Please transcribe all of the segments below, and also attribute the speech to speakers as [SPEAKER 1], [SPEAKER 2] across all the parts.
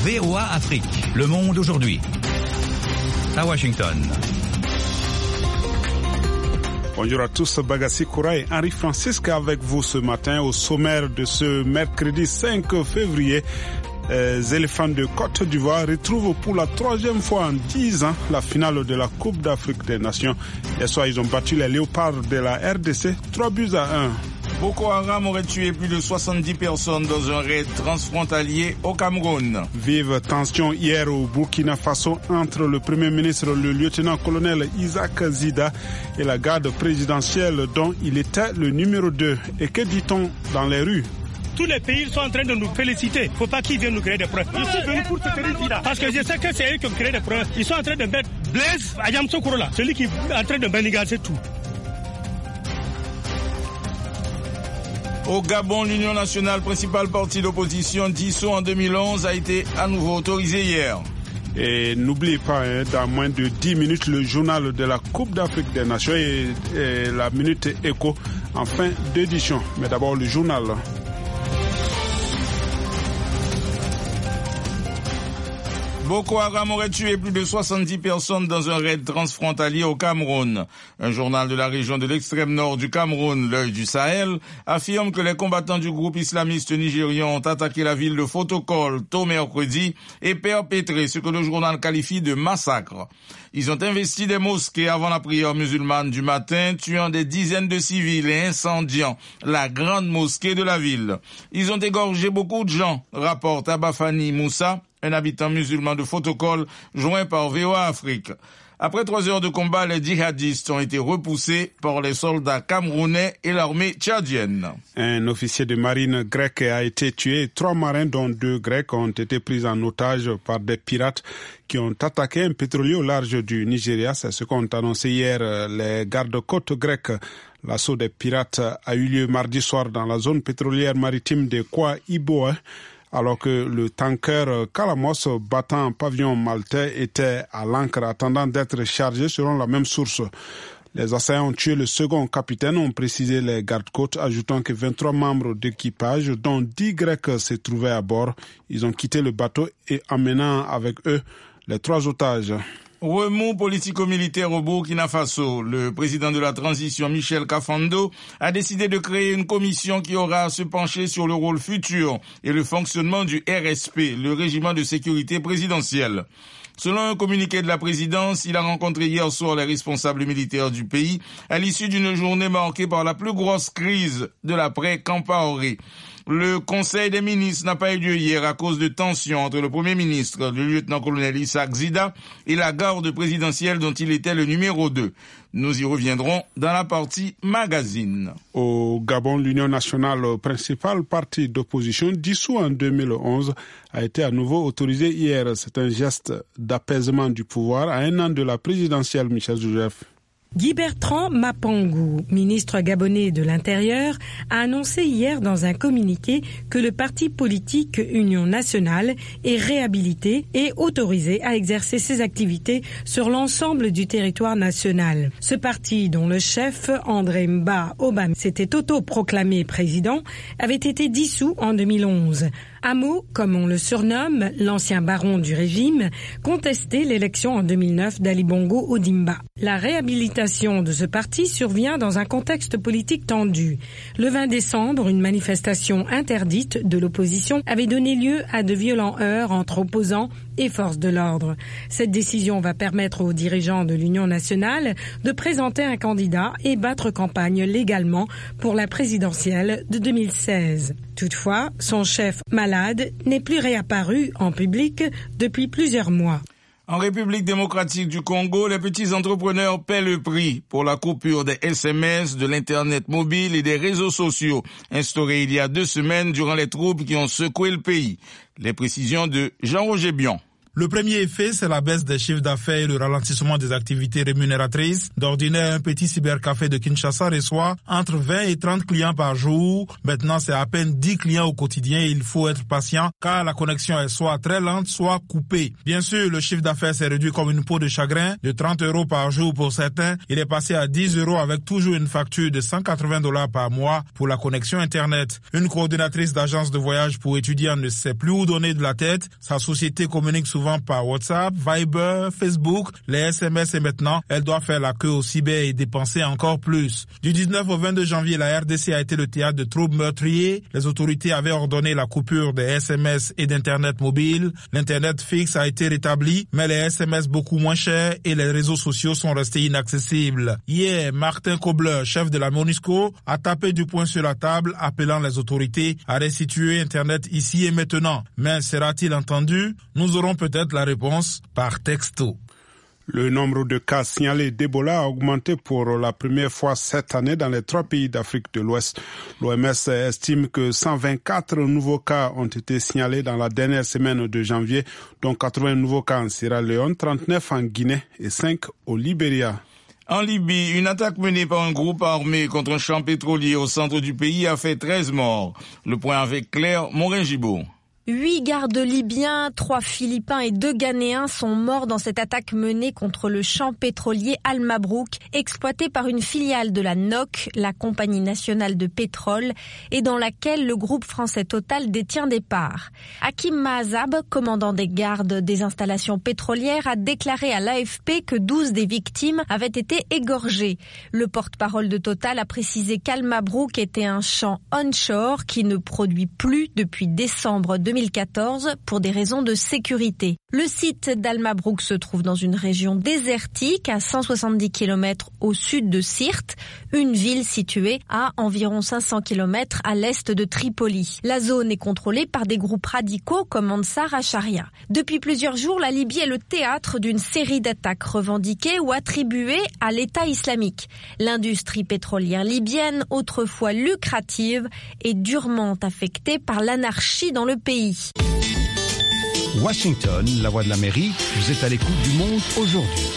[SPEAKER 1] VOA Afrique. Le monde aujourd'hui. À Washington.
[SPEAKER 2] Bonjour à tous, Bagassi Koura et Henri Francisque avec vous ce matin au sommaire de ce mercredi 5 février. Les éléphants de Côte d'Ivoire retrouvent pour la troisième fois en 10 ans la finale de la Coupe d'Afrique des Nations. Hier soir, ils ont battu les léopards de la RDC 3-1.
[SPEAKER 3] Boko Haram aurait tué plus de 70 personnes dans un raid transfrontalier au Cameroun.
[SPEAKER 2] Vive tension hier au Burkina Faso entre le Premier ministre, le lieutenant-colonel Isaac Zida, et la garde présidentielle dont il était le numéro 2. Et que dit-on dans les rues?
[SPEAKER 4] Tous les pays sont en train de nous féliciter. Il ne faut pas qu'ils viennent nous créer des problèmes. Ils sont venus pour se faire une vie là. Parce que je sais que c'est eux qui ont créé des problèmes. Ils sont en train de mettre Blaise Ayamsokoro là, celui qui est en train de manigaser tout.
[SPEAKER 3] Au Gabon, l'Union nationale, principal parti d'opposition dissous en 2011, a été à nouveau autorisée hier.
[SPEAKER 2] Et n'oubliez pas, dans moins de 10 minutes, le journal de la Coupe d'Afrique des Nations et la Minute Éco en fin d'édition. Mais d'abord, le journal.
[SPEAKER 3] Boko Haram aurait tué plus de 70 personnes dans un raid transfrontalier au Cameroun. Un journal de la région de l'extrême nord du Cameroun, l'Œil du Sahel, affirme que les combattants du groupe islamiste nigérian ont attaqué la ville de Fotokol tôt mercredi et perpétré ce que le journal qualifie de massacre. Ils ont investi des mosquées avant la prière musulmane du matin, tuant des dizaines de civils et incendiant la grande mosquée de la ville. Ils ont égorgé beaucoup de gens, rapporte Abafani Moussa, un habitant musulman de Fotokol, joint par VOA Afrique. Après 3 heures de combat, les djihadistes ont été repoussés par les soldats camerounais et l'armée tchadienne.
[SPEAKER 2] Un officier de marine grec a été tué. 3 marins, dont 2 Grecs, ont été pris en otage par des pirates qui ont attaqué un pétrolier au large du Nigeria. C'est ce qu'ont annoncé hier les gardes-côtes grecs. L'assaut des pirates a eu lieu mardi soir dans la zone pétrolière maritime de Kwa Iboa, alors que le tanker Kalamos battant pavillon maltais était à l'ancre attendant d'être chargé selon la même source. Les assaillants ont tué le second capitaine, ont précisé les gardes-côtes, ajoutant que 23 membres d'équipage, dont 10 Grecs, se trouvaient à bord. Ils ont quitté le bateau et emmenant avec eux les 3 otages.
[SPEAKER 3] Remous politico-militaire au Burkina Faso. Le président de la transition, Michel Kafando, a décidé de créer une commission qui aura à se pencher sur le rôle futur et le fonctionnement du RSP, le régiment de sécurité présidentielle. Selon un communiqué de la présidence, il a rencontré hier soir les responsables militaires du pays à l'issue d'une journée marquée par la plus grosse crise de l'après-Campaoré. Le Conseil des ministres n'a pas eu lieu hier à cause de tensions entre le Premier ministre, le lieutenant-colonel Isaac Zida, et la garde présidentielle dont il était le numéro 2. Nous y reviendrons dans la partie magazine.
[SPEAKER 2] Au Gabon, l'Union nationale, principal parti d'opposition, dissous en 2011, a été à nouveau autorisé hier. C'est un geste d'apaisement du pouvoir à 1 an de la présidentielle, Michel Joseph.
[SPEAKER 5] Guy Bertrand Mapangou, ministre gabonais de l'Intérieur, a annoncé hier dans un communiqué que le parti politique Union nationale est réhabilité et autorisé à exercer ses activités sur l'ensemble du territoire national. Ce parti, dont le chef André Mba Obama s'était autoproclamé président, avait été dissous en 2011. Amo, comme on le surnomme, l'ancien baron du régime, contestait l'élection en 2009 d'Ali Bongo Ondimba. La réhabilitation de ce parti survient dans un contexte politique tendu. Le 20 décembre, une manifestation interdite de l'opposition avait donné lieu à de violents heurts entre opposants et forces de l'ordre. Cette décision va permettre aux dirigeants de l'Union nationale de présenter un candidat et battre campagne légalement pour la présidentielle de 2016. Toutefois, son chef malade n'est plus réapparu en public depuis plusieurs mois.
[SPEAKER 3] En République démocratique du Congo, les petits entrepreneurs paient le prix pour la coupure des SMS, de l'Internet mobile et des réseaux sociaux, instaurés il y a 2 semaines durant les troubles qui ont secoué le pays. Les précisions de Jean-Roger Bion.
[SPEAKER 6] Le premier effet, c'est la baisse des chiffres d'affaires et le ralentissement des activités rémunératrices. D'ordinaire, un petit cybercafé de Kinshasa reçoit entre 20 et 30 clients par jour. Maintenant, c'est à peine 10 clients au quotidien et il faut être patient car la connexion est soit très lente, soit coupée. Bien sûr, le chiffre d'affaires s'est réduit comme une peau de chagrin. De 30 € par jour pour certains, il est passé à 10 € avec toujours une facture de $180 par mois pour la connexion Internet. Une coordinatrice d'agence de voyage pour étudiants ne sait plus où donner de la tête. Sa société communique souvent par WhatsApp, Viber, Facebook, les SMS et maintenant, elle doit faire la queue au cyber et dépenser encore plus. Du 19 au 22 janvier, la RDC a été le théâtre de troubles meurtriers. Les autorités avaient ordonné la coupure des SMS et d'Internet mobile. L'Internet fixe a été rétabli, mais les SMS beaucoup moins chers et les réseaux sociaux sont restés inaccessibles. Hier, Martin Kobler, chef de la MONUSCO, a tapé du poing sur la table, appelant les autorités à restituer Internet ici et maintenant. Mais sera-t-il entendu? Nous aurons peut-être la réponse par texto.
[SPEAKER 2] Le nombre de cas signalés d'Ebola a augmenté pour la première fois cette année dans les 3 pays d'Afrique de l'Ouest. L'OMS estime que 124 nouveaux cas ont été signalés dans la dernière semaine de janvier, dont 80 nouveaux cas en Sierra Leone, 39 en Guinée et 5 au Libéria.
[SPEAKER 3] En Libye, une attaque menée par un groupe armé contre un champ pétrolier au centre du pays a fait 13 morts. Le point avec Claire Morin-Gibault.
[SPEAKER 7] 8 gardes libyens, 3 Philippins et 2 Ghanéens sont morts dans cette attaque menée contre le champ pétrolier Al Mabrouk, exploité par une filiale de la NOC, la compagnie nationale de pétrole, et dans laquelle le groupe français Total détient des parts. Hakim Mahazab, commandant des gardes des installations pétrolières, a déclaré à l'AFP que 12 des victimes avaient été égorgées. Le porte-parole de Total a précisé qu'Al Mabrouk était un champ onshore qui ne produit plus depuis décembre 2014 pour des raisons de sécurité. Le site d'Al Mabrouk se trouve dans une région désertique à 170 km au sud de Sirte, une ville située à environ 500 km à l'est de Tripoli. La zone est contrôlée par des groupes radicaux comme Ansar al-Sharia. Depuis plusieurs jours, la Libye est le théâtre d'une série d'attaques revendiquées ou attribuées à l'État islamique. L'industrie pétrolière libyenne, autrefois lucrative, est durement affectée par l'anarchie dans le pays.
[SPEAKER 1] Washington, la voix de l'Amérique, vous êtes à l'écoute du monde aujourd'hui.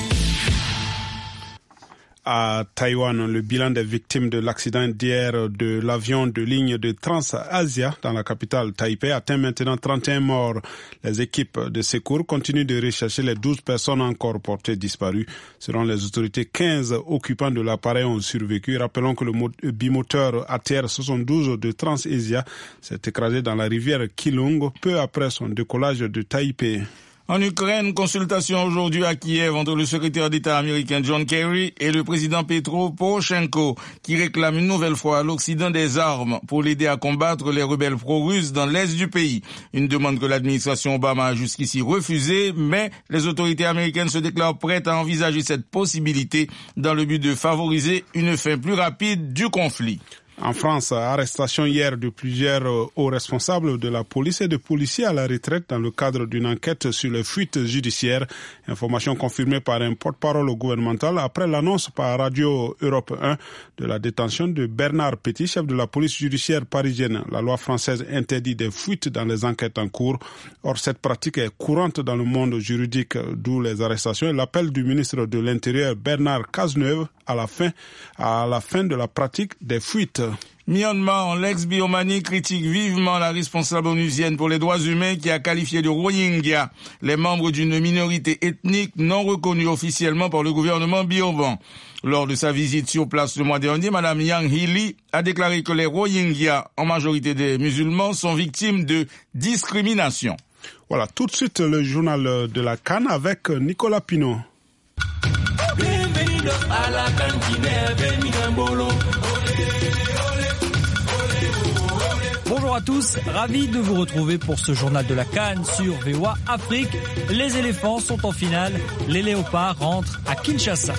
[SPEAKER 2] À Taïwan, le bilan des victimes de l'accident d'hier de l'avion de ligne de Trans-Asia dans la capitale Taipei atteint maintenant 31 morts. Les équipes de secours continuent de rechercher les 12 personnes encore portées disparues. Selon les autorités, 15 occupants de l'appareil ont survécu. Rappelons que le bimoteur ATR-72 de Trans-Asia s'est écrasé dans la rivière Keelung peu après son décollage de Taipei.
[SPEAKER 3] En Ukraine, consultation aujourd'hui à Kiev entre le secrétaire d'État américain John Kerry et le président Petro Poroshenko, qui réclame une nouvelle fois à l'Occident des armes pour l'aider à combattre les rebelles pro-russes dans l'est du pays. Une demande que l'administration Obama a jusqu'ici refusée, mais les autorités américaines se déclarent prêtes à envisager cette possibilité dans le but de favoriser une fin plus rapide du conflit.
[SPEAKER 2] En France, arrestation hier de plusieurs hauts responsables de la police et de policiers à la retraite dans le cadre d'une enquête sur les fuites judiciaires. Information confirmée par un porte-parole gouvernemental après l'annonce par Radio Europe 1 de la détention de Bernard Petit, chef de la police judiciaire parisienne. La loi française interdit des fuites dans les enquêtes en cours. Or, cette pratique est courante dans le monde juridique, d'où les arrestations et l'appel du ministre de l'Intérieur Bernard Cazeneuve à la fin de la pratique des fuites.
[SPEAKER 3] Myanmar, l'ex-Birmanie, critique vivement la responsable onusienne pour les droits humains qui a qualifié de Rohingyas les membres d'une minorité ethnique non reconnue officiellement par le gouvernement birman. Lors de sa visite sur place le mois dernier, Madame Yang Hee-lee a déclaré que les Rohingyas, en majorité des musulmans, sont victimes de discrimination.
[SPEAKER 2] Voilà, tout de suite le journal de la CAN avec Nicolas Pinot.
[SPEAKER 8] Bonjour à tous, ravi de vous retrouver pour ce journal de la CAN sur VOA Afrique. Les éléphants sont en finale, les léopards rentrent à Kinshasa.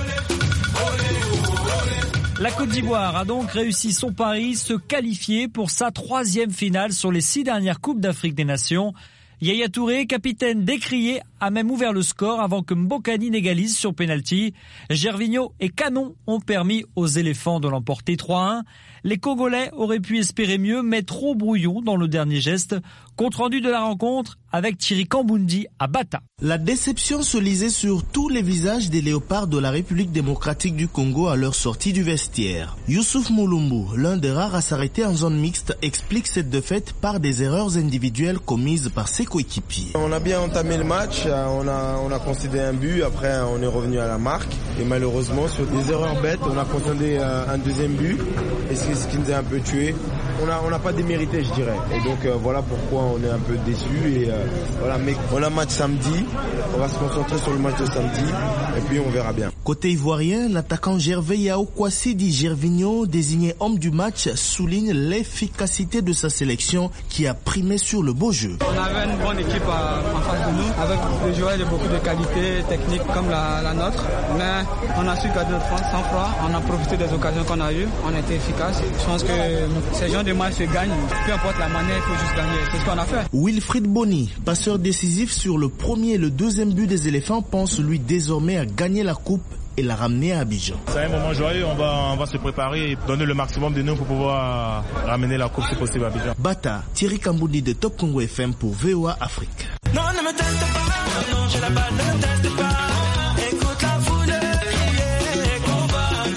[SPEAKER 8] La Côte d'Ivoire a donc réussi son pari, se qualifier pour sa 3e finale sur les 6 dernières Coupes d'Afrique des Nations. Yaya Touré, capitaine décrié, a même ouvert le score avant que Mbokani n'égalise sur pénalty. Gervinho et Canon ont permis aux éléphants de l'emporter 3-1. Les Congolais auraient pu espérer mieux, mais trop brouillon dans le dernier geste. Compte rendu de la rencontre avec Thierry Kambundi à Bata.
[SPEAKER 9] La déception se lisait sur tous les visages des léopards de la République démocratique du Congo à leur sortie du vestiaire. Youssouf Moulumbu, l'un des rares à s'arrêter en zone mixte, explique cette défaite par des erreurs individuelles commises par ses coéquipiers.
[SPEAKER 10] On a bien entamé le match, on a concédé un but, après on est revenu à la marque et malheureusement sur des erreurs bêtes, on a concédé un deuxième but et c'est ce qui nous a un peu tué. On n'a pas démérité, je dirais. Et donc voilà pourquoi on est un peu déçus et voilà, mais on a match samedi, on va se concentrer sur le match de samedi et puis on verra bien.
[SPEAKER 9] Côté ivoirien, l'attaquant Gervais Yao Kwasi dit Gervinho, désigné homme du match, souligne l'efficacité de sa sélection qui a primé sur le beau jeu.
[SPEAKER 11] On avait une bonne équipe en face de nous, avec des joueurs de beaucoup de qualité technique comme la nôtre, mais on a su garder notre sang-froid, on a profité des occasions qu'on a eues, on a été efficace. Je pense que ces gens de match se gagnent, peu importe la manière, il faut juste gagner, c'est ce qu'on a fait.
[SPEAKER 9] Wilfried Bony, passeur décisif sur le premier et le deuxième but des éléphants, pense lui désormais à gagner la coupe et la ramener à Abidjan.
[SPEAKER 12] C'est un moment joyeux, on va se préparer et donner le maximum de nous pour pouvoir ramener la coupe si possible à Abidjan.
[SPEAKER 9] Bata, Thierry Kambundi de Top Congo FM pour VOA Afrique.
[SPEAKER 13] Non, ne me teste pas, non, j'ai la balle, ne me teste pas. Écoute la foule crier qu'on va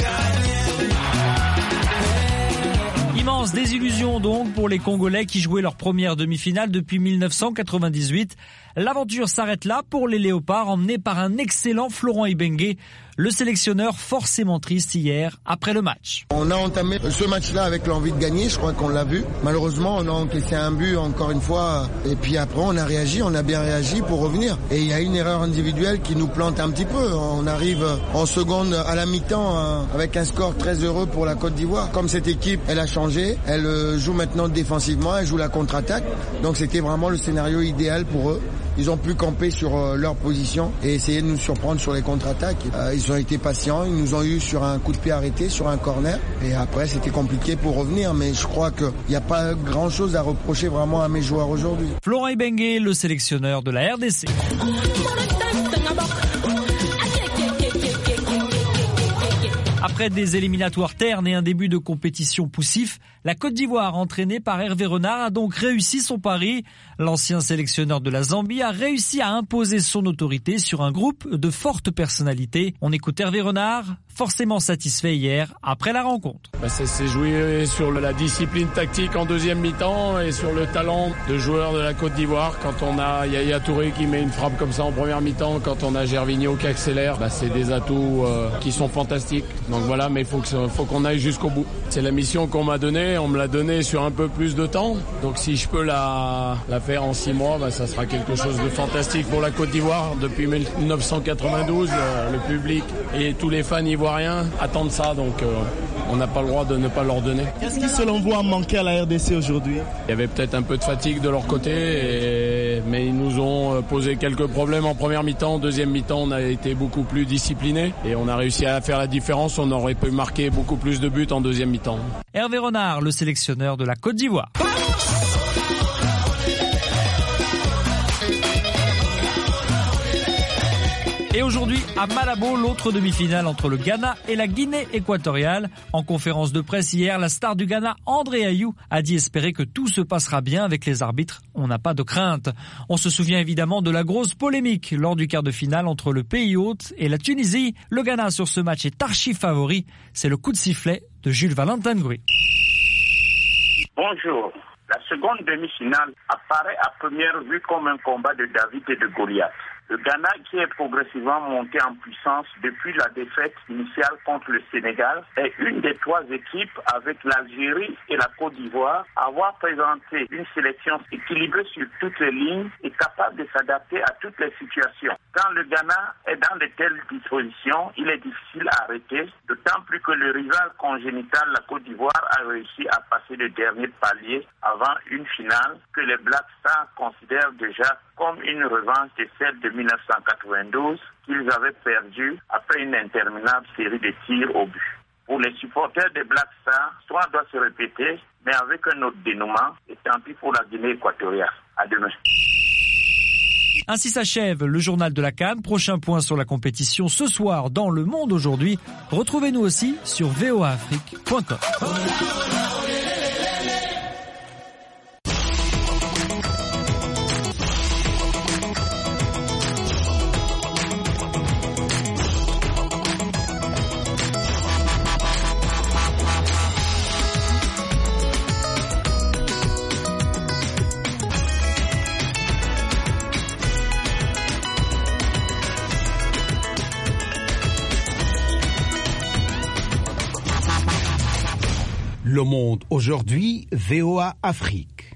[SPEAKER 13] gagner.
[SPEAKER 8] Immense désillusion donc pour les Congolais qui jouaient leur première demi-finale depuis 1998. L'aventure s'arrête là pour les Léopards, emmenés par un excellent Florent Ibenge, le sélectionneur forcément triste hier après le match.
[SPEAKER 14] On a entamé ce match-là avec l'envie de gagner, je crois qu'on l'a vu. Malheureusement, on a encaissé un but encore une fois. Et puis après, on a réagi, on a bien réagi pour revenir. Et il y a une erreur individuelle qui nous plante un petit peu. On arrive en seconde à la mi-temps avec un score très heureux pour la Côte d'Ivoire. Comme cette équipe, elle a changé, elle joue maintenant défensivement, elle joue la contre-attaque. Donc c'était vraiment le scénario idéal pour eux. Ils ont pu camper sur leur position et essayer de nous surprendre sur les contre-attaques. Ils ont été patients, ils nous ont eu sur un coup de pied arrêté, sur un corner. Et après, c'était compliqué pour revenir. Mais je crois qu'il n'y a pas grand-chose à reprocher vraiment à mes joueurs aujourd'hui.
[SPEAKER 8] Florent Ibenge, le sélectionneur de la RDC. Après des éliminatoires ternes et un début de compétition poussif, la Côte d'Ivoire, entraînée par Hervé Renard, a donc réussi son pari. L'ancien sélectionneur de la Zambie a réussi à imposer son autorité sur un groupe de fortes personnalités. On écoute Hervé Renard, forcément satisfait hier après la rencontre.
[SPEAKER 15] Ça s'est joué sur la discipline tactique en deuxième mi-temps et sur le talent de joueurs de la Côte d'Ivoire. Quand on a Yaya Touré qui met une frappe comme ça en première mi-temps, quand on a Gervinho qui accélère, c'est des atouts qui sont fantastiques. Donc voilà, mais il faut qu'on aille jusqu'au bout. C'est la mission qu'on m'a donnée, on me l'a donnée sur un peu plus de temps. Donc si je peux la faire en 6 mois, ça sera quelque chose de fantastique pour la Côte d'Ivoire. Depuis 1992, le public et tous les fans ivoiriens attendent ça, donc on n'a pas le droit de ne pas leur donner.
[SPEAKER 9] Qu'est-ce qui selon vous a manqué à la RDC aujourd'hui ?
[SPEAKER 15] Il y avait peut-être un peu de fatigue de leur côté, mais ils nous ont posé quelques problèmes en première mi-temps. En deuxième mi-temps, on a été beaucoup plus disciplinés et on a réussi à faire la différence. On aurait pu marquer beaucoup plus de buts en deuxième mi-temps.
[SPEAKER 8] Hervé Renard, le sélectionneur de la Côte d'Ivoire. Et aujourd'hui, à Malabo, l'autre demi-finale entre le Ghana et la Guinée équatoriale. En conférence de presse hier, la star du Ghana, André Ayew, a dit espérer que tout se passera bien avec les arbitres. On n'a pas de crainte. On se souvient évidemment de la grosse polémique lors du quart de finale entre le pays hôte et la Tunisie. Le Ghana sur ce match est archi favori. C'est le coup de sifflet de Jules Valentin Gouy.
[SPEAKER 16] Bonjour. La seconde demi-finale apparaît à première vue comme un combat de David et de Goliath. Le Ghana, qui est progressivement monté en puissance depuis la défaite initiale contre le Sénégal, est une des 3 équipes avec l'Algérie et la Côte d'Ivoire à avoir présenté une sélection équilibrée sur toutes les lignes et capable de s'adapter à toutes les situations. Quand le Ghana est dans de telles dispositions, il est difficile à arrêter, d'autant plus que le rival congénital, la Côte d'Ivoire, a réussi à passer le dernier palier avant une finale que les Black Stars considèrent déjà comme une revanche de celle de 1992 qu'ils avaient perdue après une interminable série de tirs au but. Pour les supporters des Black Stars, l'histoire doit se répéter, mais avec un autre dénouement, et tant pis pour la Guinée équatoriale. À demain.
[SPEAKER 8] Ainsi s'achève le journal de la CAN. Prochain point sur la compétition ce soir dans Le Monde aujourd'hui. Retrouvez-nous aussi sur voaafrique.com.
[SPEAKER 17] Le Monde aujourd'hui, VOA Afrique.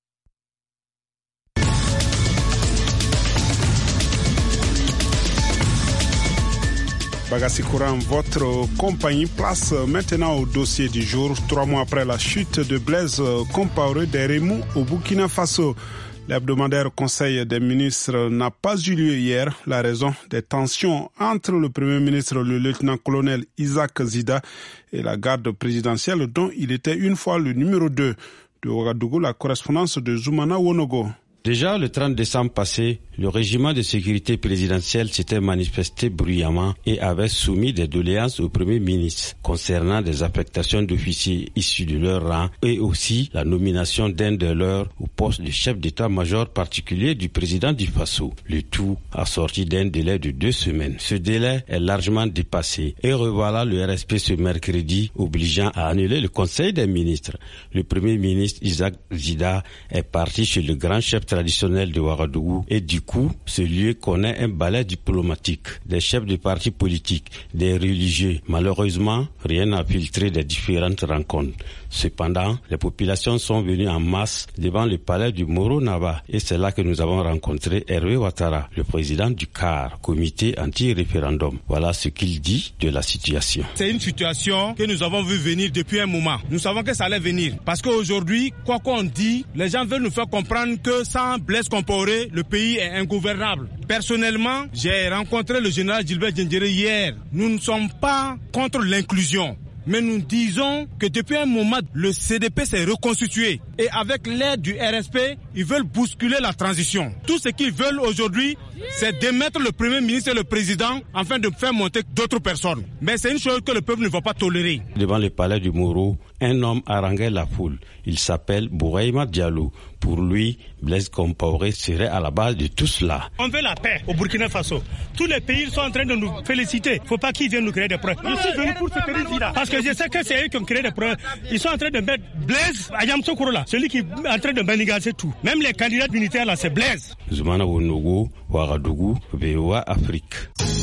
[SPEAKER 2] Bagassi Courant, votre compagnie place maintenant au dossier du jour, 3 mois après la chute de Blaise Compaoré des Remous au Burkina Faso. L'hebdomadaire Conseil des ministres n'a pas eu lieu hier. La raison des tensions entre le Premier ministre, le lieutenant-colonel Isaac Zida, et la garde présidentielle dont il était une fois le numéro 2. De Ouagadougou, la correspondance de Zoumana Wonogo.
[SPEAKER 18] Déjà le 30 décembre passé, le régiment de sécurité présidentielle s'était manifesté bruyamment et avait soumis des doléances au Premier ministre concernant des affectations d'officiers issus de leur rang et aussi la nomination d'un de leurs au poste de chef d'état-major particulier du président du Faso. Le tout assorti d'un délai de 2 semaines. Ce délai est largement dépassé et revoilà le RSP ce mercredi obligeant à annuler le Conseil des ministres. Le Premier ministre Isaac Zida est parti chez le grand chef traditionnel de Ouagadougou et du coup, ce lieu connaît un balai diplomatique, des chefs de partis politiques, des religieux. Malheureusement, rien n'a filtré des différentes rencontres. Cependant, les populations sont venues en masse devant le palais du Moro Naba et c'est là que nous avons rencontré Hervé Ouattara, le président du CAR, comité anti-référendum. Voilà ce qu'il dit de la situation.
[SPEAKER 19] C'est une situation que nous avons vu venir depuis un moment. Nous savons que ça allait venir parce qu'aujourd'hui, quoi qu'on dit, les gens veulent nous faire comprendre que sans Blaise Compaoré, le pays est ingouvernable. Personnellement, j'ai rencontré le général Gilbert Diendéré hier. Nous ne sommes pas contre l'inclusion. Mais nous disons que depuis un moment, le CDP s'est reconstitué. Et avec l'aide du RSP, ils veulent bousculer la transition. Tout ce qu'ils veulent aujourd'hui, c'est démettre le Premier ministre et le Président afin de faire monter d'autres personnes. Mais c'est une chose que le peuple ne va pas tolérer.
[SPEAKER 18] Devant le palais du Moro, un homme haranguait la foule. Il s'appelle Bouraïma Diallo. Pour lui, Blaise Compaoré serait à la base de tout cela.
[SPEAKER 4] On veut la paix au Burkina Faso. Tous les pays sont en train de nous féliciter. Il ne faut pas qu'ils viennent nous créer des problèmes. Je suis venu pour soutenir Zida. Parce que je sais que c'est eux qui ont créé des problèmes. Ils sont en train de mettre Blaise Ayamso Kourola, celui qui est en train de manigaser tout. Même les candidats militaires là, c'est Blaise.
[SPEAKER 18] Zoumana Wonogo, Ouagadougou, VOA Afrique.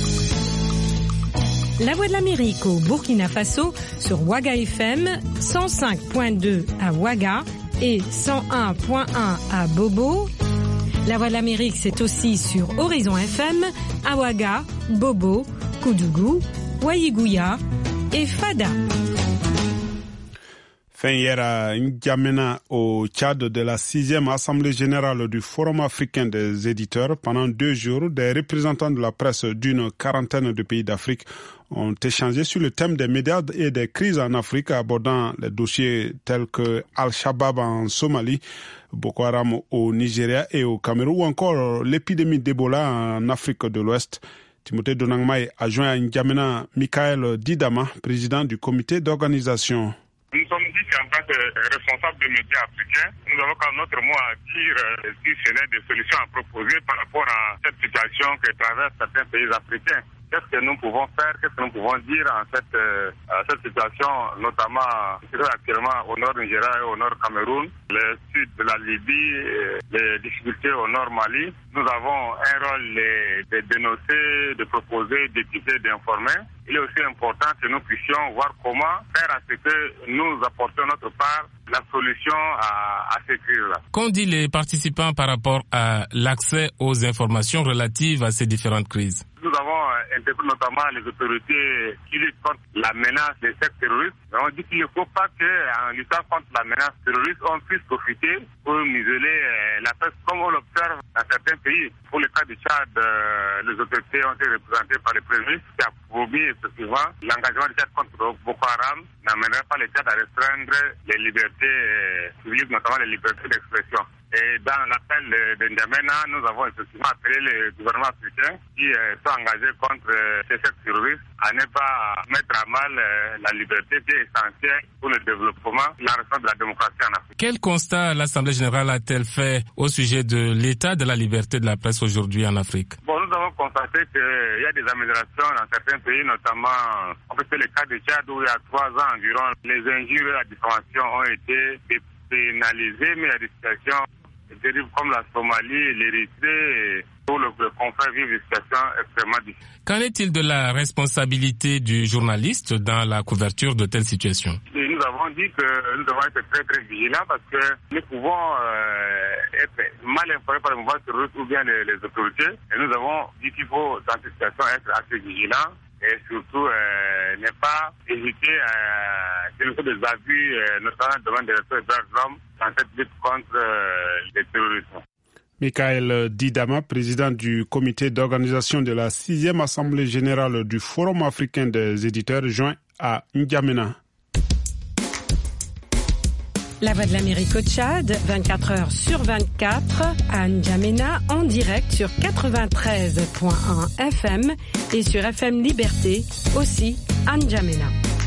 [SPEAKER 5] La Voix de l'Amérique au Burkina Faso sur Ouaga FM, 105.2 à Ouaga et 101.1 à Bobo. La Voix de l'Amérique, c'est aussi sur Horizon FM, à Ouaga, Bobo, Koudougou, Ouaïgouya et Fada.
[SPEAKER 2] Fin hier à N'Djamena, au Tchad, de la 6e Assemblée générale du Forum africain des éditeurs. Pendant 2 jours, des représentants de la presse d'une quarantaine de pays d'Afrique ont échangé sur le thème des médias et des crises en Afrique, abordant les dossiers tels que Al-Shabaab en Somalie, Boko Haram au Nigeria et au Cameroun, ou encore l'épidémie d'Ebola en Afrique de l'Ouest. Timothée Donangmaï a joint à N'Djamena Michael Didama, président du comité d'organisation.
[SPEAKER 20] Nous sommes dit qu'en tant que responsables des médias africains, nous avons quand même notre mot à dire si ce n'est des solutions à proposer par rapport à cette situation que traversent certains pays africains. Qu'est-ce que nous pouvons faire, qu'est-ce que nous pouvons dire en cette situation, notamment actuellement au nord Nigeria et au nord Cameroun, le sud de la Libye, les difficultés au nord Mali. Nous avons un rôle de dénoncer, de proposer, d'équiper, d'informer. Il est aussi important que nous puissions voir comment faire à ce que nous apportions notre part la solution à ces crises-là.
[SPEAKER 21] Qu'ont dit les participants par rapport à l'accès aux informations relatives à ces différentes crises?
[SPEAKER 20] Nous avons interpellé notamment les autorités qui luttent contre la menace des sectes terroristes. On dit qu'il ne faut pas qu'en luttant contre la menace terroriste, on puisse profiter pour museler la presse comme on l'observe dans certains pays. Pour le cas du Tchad, les autorités ont été représentées par le Premier ministre qui a promis effectivement l'engagement du Tchad contre Boko Haram n'amènerait pas le Tchad à restreindre les libertés publiques, notamment les libertés d'expression. Et dans l'appel de N'Djamena, nous avons effectivement appelé les gouvernements africains qui sont engagés contre ces sectes terroristes à ne pas mettre à mal la liberté qui est essentielle pour le développement et la restauration de la démocratie en Afrique.
[SPEAKER 21] Quel constat l'Assemblée générale a-t-elle fait au sujet de l'état de la liberté de la presse aujourd'hui en Afrique?
[SPEAKER 20] Bon, nous avons constaté qu'il y a des améliorations dans certains pays, notamment, on peut faire le cas de Tchad où il y a 3 ans environ, les injures et la diffamation ont été pénalisées, mais il y a des situations terribles comme la Somalie et l'Érythrée, où le confrère vit une situation extrêmement difficile.
[SPEAKER 21] Qu'en est-il de la responsabilité du journaliste dans la couverture de telles situations?
[SPEAKER 20] Et nous avons dit que nous devons être très très vigilants parce que nous pouvons être mal informés par les mouvements terroristes ou bien les autorités. Et nous avons dit qu'il faut dans cette situation être assez vigilants et surtout ne pas hésiter à dénoncer des abus, notamment devant des respects des droits de l'homme dans cette lutte contre le terrorisme.
[SPEAKER 2] Michael Didama, président du comité d'organisation de la 6e Assemblée générale du Forum africain des éditeurs, joint à N'Djamena.
[SPEAKER 5] La Voix de l'Amérique au Tchad, 24 heures sur 24, à N'Djamena, en direct sur 93.1 FM et sur FM Liberté, aussi à N'Djamena.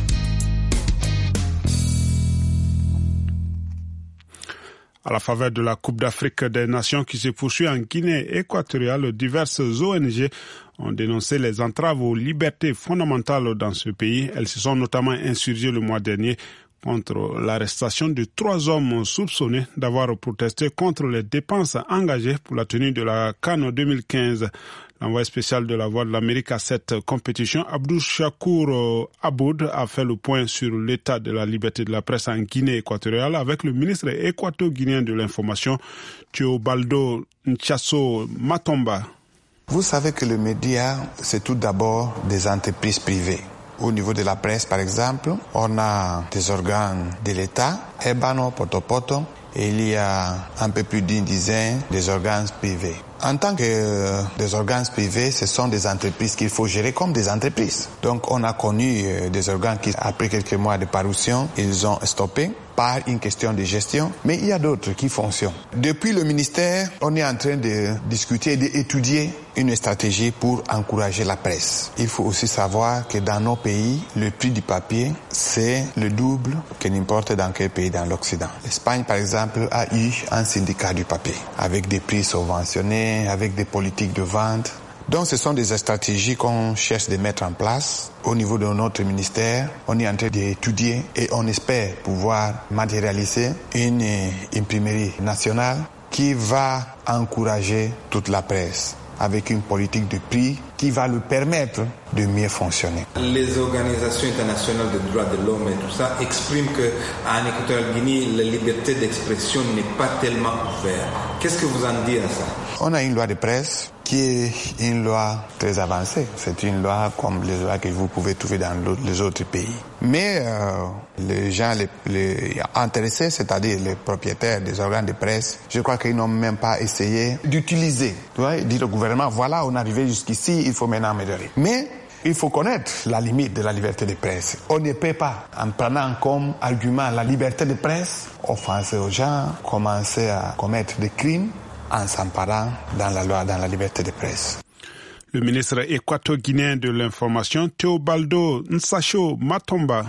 [SPEAKER 2] À la faveur de la Coupe d'Afrique des Nations qui se poursuit en Guinée équatoriale, diverses ONG ont dénoncé les entraves aux libertés fondamentales dans ce pays. Elles se sont notamment insurgées le mois dernier contre l'arrestation de 3 hommes soupçonnés d'avoir protesté contre les dépenses engagées pour la tenue de la CAN 2015. L'envoyé spécial de la Voix de l'Amérique à cette compétition, Abdou Chakour Aboud, a fait le point sur l'état de la liberté de la presse en Guinée équatoriale avec le ministre équato-guinéen de l'information, Théobaldo Nchasso Matomba.
[SPEAKER 6] Vous savez que le média, c'est tout d'abord des entreprises privées. Au niveau de la presse, par exemple, on a des organes de l'État, Ebano, Potopoto, et il y a un peu plus d'une dizaine des organes privés. En tant que des organes privés, ce sont des entreprises qu'il faut gérer comme des entreprises. Donc on a connu des organes qui, après quelques mois de parution, ils ont stoppé par une question de gestion, mais il y a d'autres qui fonctionnent. Depuis le ministère, on est en train de discuter et d'étudier une stratégie pour encourager la presse. Il faut aussi savoir que dans nos pays, le prix du papier, c'est le double que n'importe dans quel pays dans l'Occident. L'Espagne, par exemple, a eu un syndicat du papier, avec des prix subventionnés, avec des politiques de vente. Donc ce sont des stratégies qu'on cherche de mettre en place. Au niveau de notre ministère, on est en train d'étudier et on espère pouvoir matérialiser une imprimerie nationale qui va encourager toute la presse avec une politique de prix qui va lui permettre de mieux fonctionner.
[SPEAKER 22] Les organisations internationales des droits de l'homme et tout ça expriment qu'en Équatorial Guinée, la liberté d'expression n'est pas tellement ouverte. Qu'est-ce que vous en dites à ça?
[SPEAKER 6] On a une loi de presse qui est une loi très avancée. C'est une loi comme les lois que vous pouvez trouver dans les autres pays. Mais les gens les intéressés, c'est-à-dire les propriétaires des organes de presse, je crois qu'ils n'ont même pas essayé d'utiliser. Tu vois, dire au gouvernement, voilà, on est arrivé jusqu'ici, il faut maintenant améliorer. Mais il faut connaître la limite de la liberté de presse. On ne peut pas, en prenant comme argument la liberté de presse, offenser aux gens, commencer à commettre des crimes en s'emparant dans la loi, dans la liberté de presse.
[SPEAKER 2] Le ministre équato-guinéen de l'information, Théobaldo Nchasso Matomba.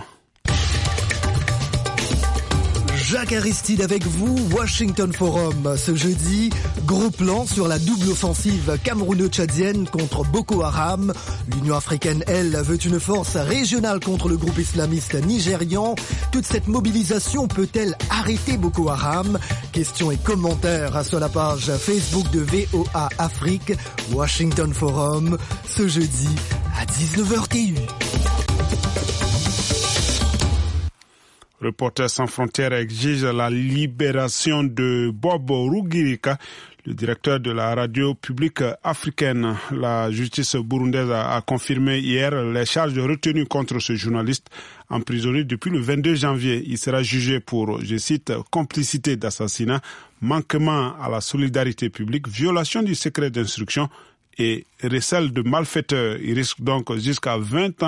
[SPEAKER 23] Jacques Aristide avec vous, Washington Forum. Ce jeudi, gros plan sur la double offensive camerouno-tchadienne contre Boko Haram. L'Union africaine, elle, veut une force régionale contre le groupe islamiste nigérian. Toute cette mobilisation peut-elle arrêter Boko Haram? Questions et commentaires sur la page Facebook de VOA Afrique. Washington Forum, ce jeudi à 19h TU.
[SPEAKER 2] Reporters sans frontières exige la libération de Bob Rugurika, le directeur de la radio publique africaine. La justice burundaise a confirmé hier les charges retenues contre ce journaliste emprisonné depuis le 22 janvier. Il sera jugé pour, je cite, complicité d'assassinat, manquement à la solidarité publique, violation du secret d'instruction et recel de malfaiteurs. Il risque donc jusqu'à 20 ans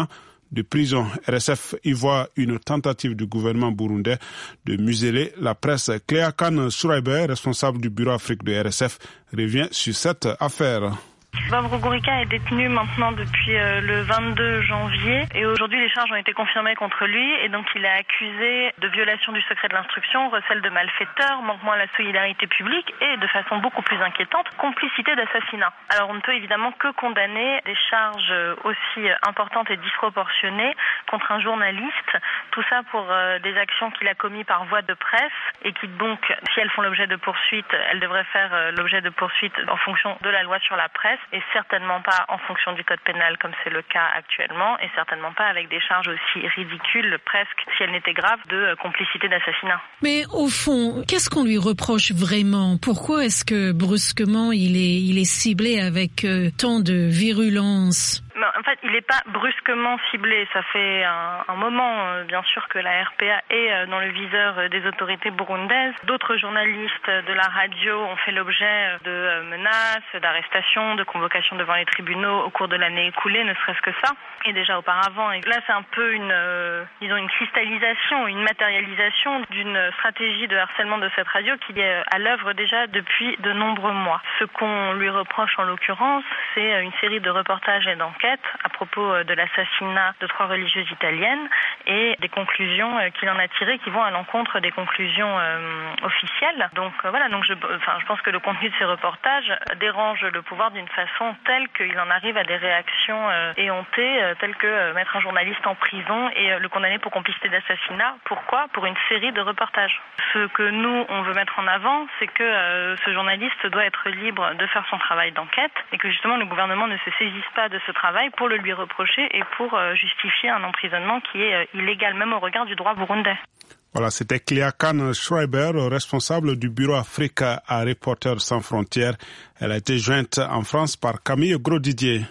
[SPEAKER 2] de prison. RSF y voit une tentative du gouvernement burundais de museler la presse. Cléa Khan Schreiber, responsable du bureau Afrique de RSF, revient sur cette affaire.
[SPEAKER 1] Bob Rugurika est détenu maintenant depuis le 22 janvier et aujourd'hui les charges ont été confirmées contre lui et donc il est accusé de violation du secret de l'instruction, recel de malfaiteur, manquement à la solidarité publique et de façon beaucoup plus inquiétante, complicité d'assassinat. Alors on ne peut évidemment que condamner des charges aussi importantes et disproportionnées contre un journaliste, tout ça pour des actions qu'il a commises par voie de presse et qui donc, si elles font l'objet de poursuites, elles devraient faire l'objet de poursuites en fonction de la loi sur la presse et certainement pas en fonction du code pénal comme c'est le cas actuellement et certainement pas avec des charges aussi ridicules, presque, si elles n'étaient graves, de complicité d'assassinat.
[SPEAKER 3] Mais au fond, qu'est-ce qu'on lui reproche vraiment? Pourquoi est-ce que brusquement il est ciblé avec tant de virulence?
[SPEAKER 1] En fait, il n'est pas brusquement ciblé. Ça fait un moment, bien sûr, que la RPA est dans le viseur des autorités burundaises. D'autres journalistes de la radio ont fait l'objet de menaces, d'arrestations, de convocations devant les tribunaux au cours de l'année écoulée, ne serait-ce que ça. Et déjà auparavant. Et là, c'est un peu une cristallisation, une matérialisation d'une stratégie de harcèlement de cette radio qui est à l'œuvre déjà depuis de nombreux mois. Ce qu'on lui reproche en l'occurrence, c'est une série de reportages et d'enquêtes à propos de l'assassinat de 3 religieuses italiennes et des conclusions qu'il en a tirées qui vont à l'encontre des conclusions officielles. Donc voilà, je pense que le contenu de ces reportages dérange le pouvoir d'une façon telle qu'il en arrive à des réactions éhontées, telles que mettre un journaliste en prison et le condamner pour complicité d'assassinat. Pourquoi? Pour une série de reportages. Ce que nous, on veut mettre en avant, c'est que ce journaliste doit être libre de faire son travail d'enquête et que justement le gouvernement ne se saisisse pas de ce travail pour le lui reprocher et pour justifier un emprisonnement qui est illégal même au regard du droit burundais.
[SPEAKER 2] Voilà, c'était Cléa Khan Schreiber, responsable du bureau Afrique à Reporters sans frontières. Elle a été jointe en France par Camille Grosdidier.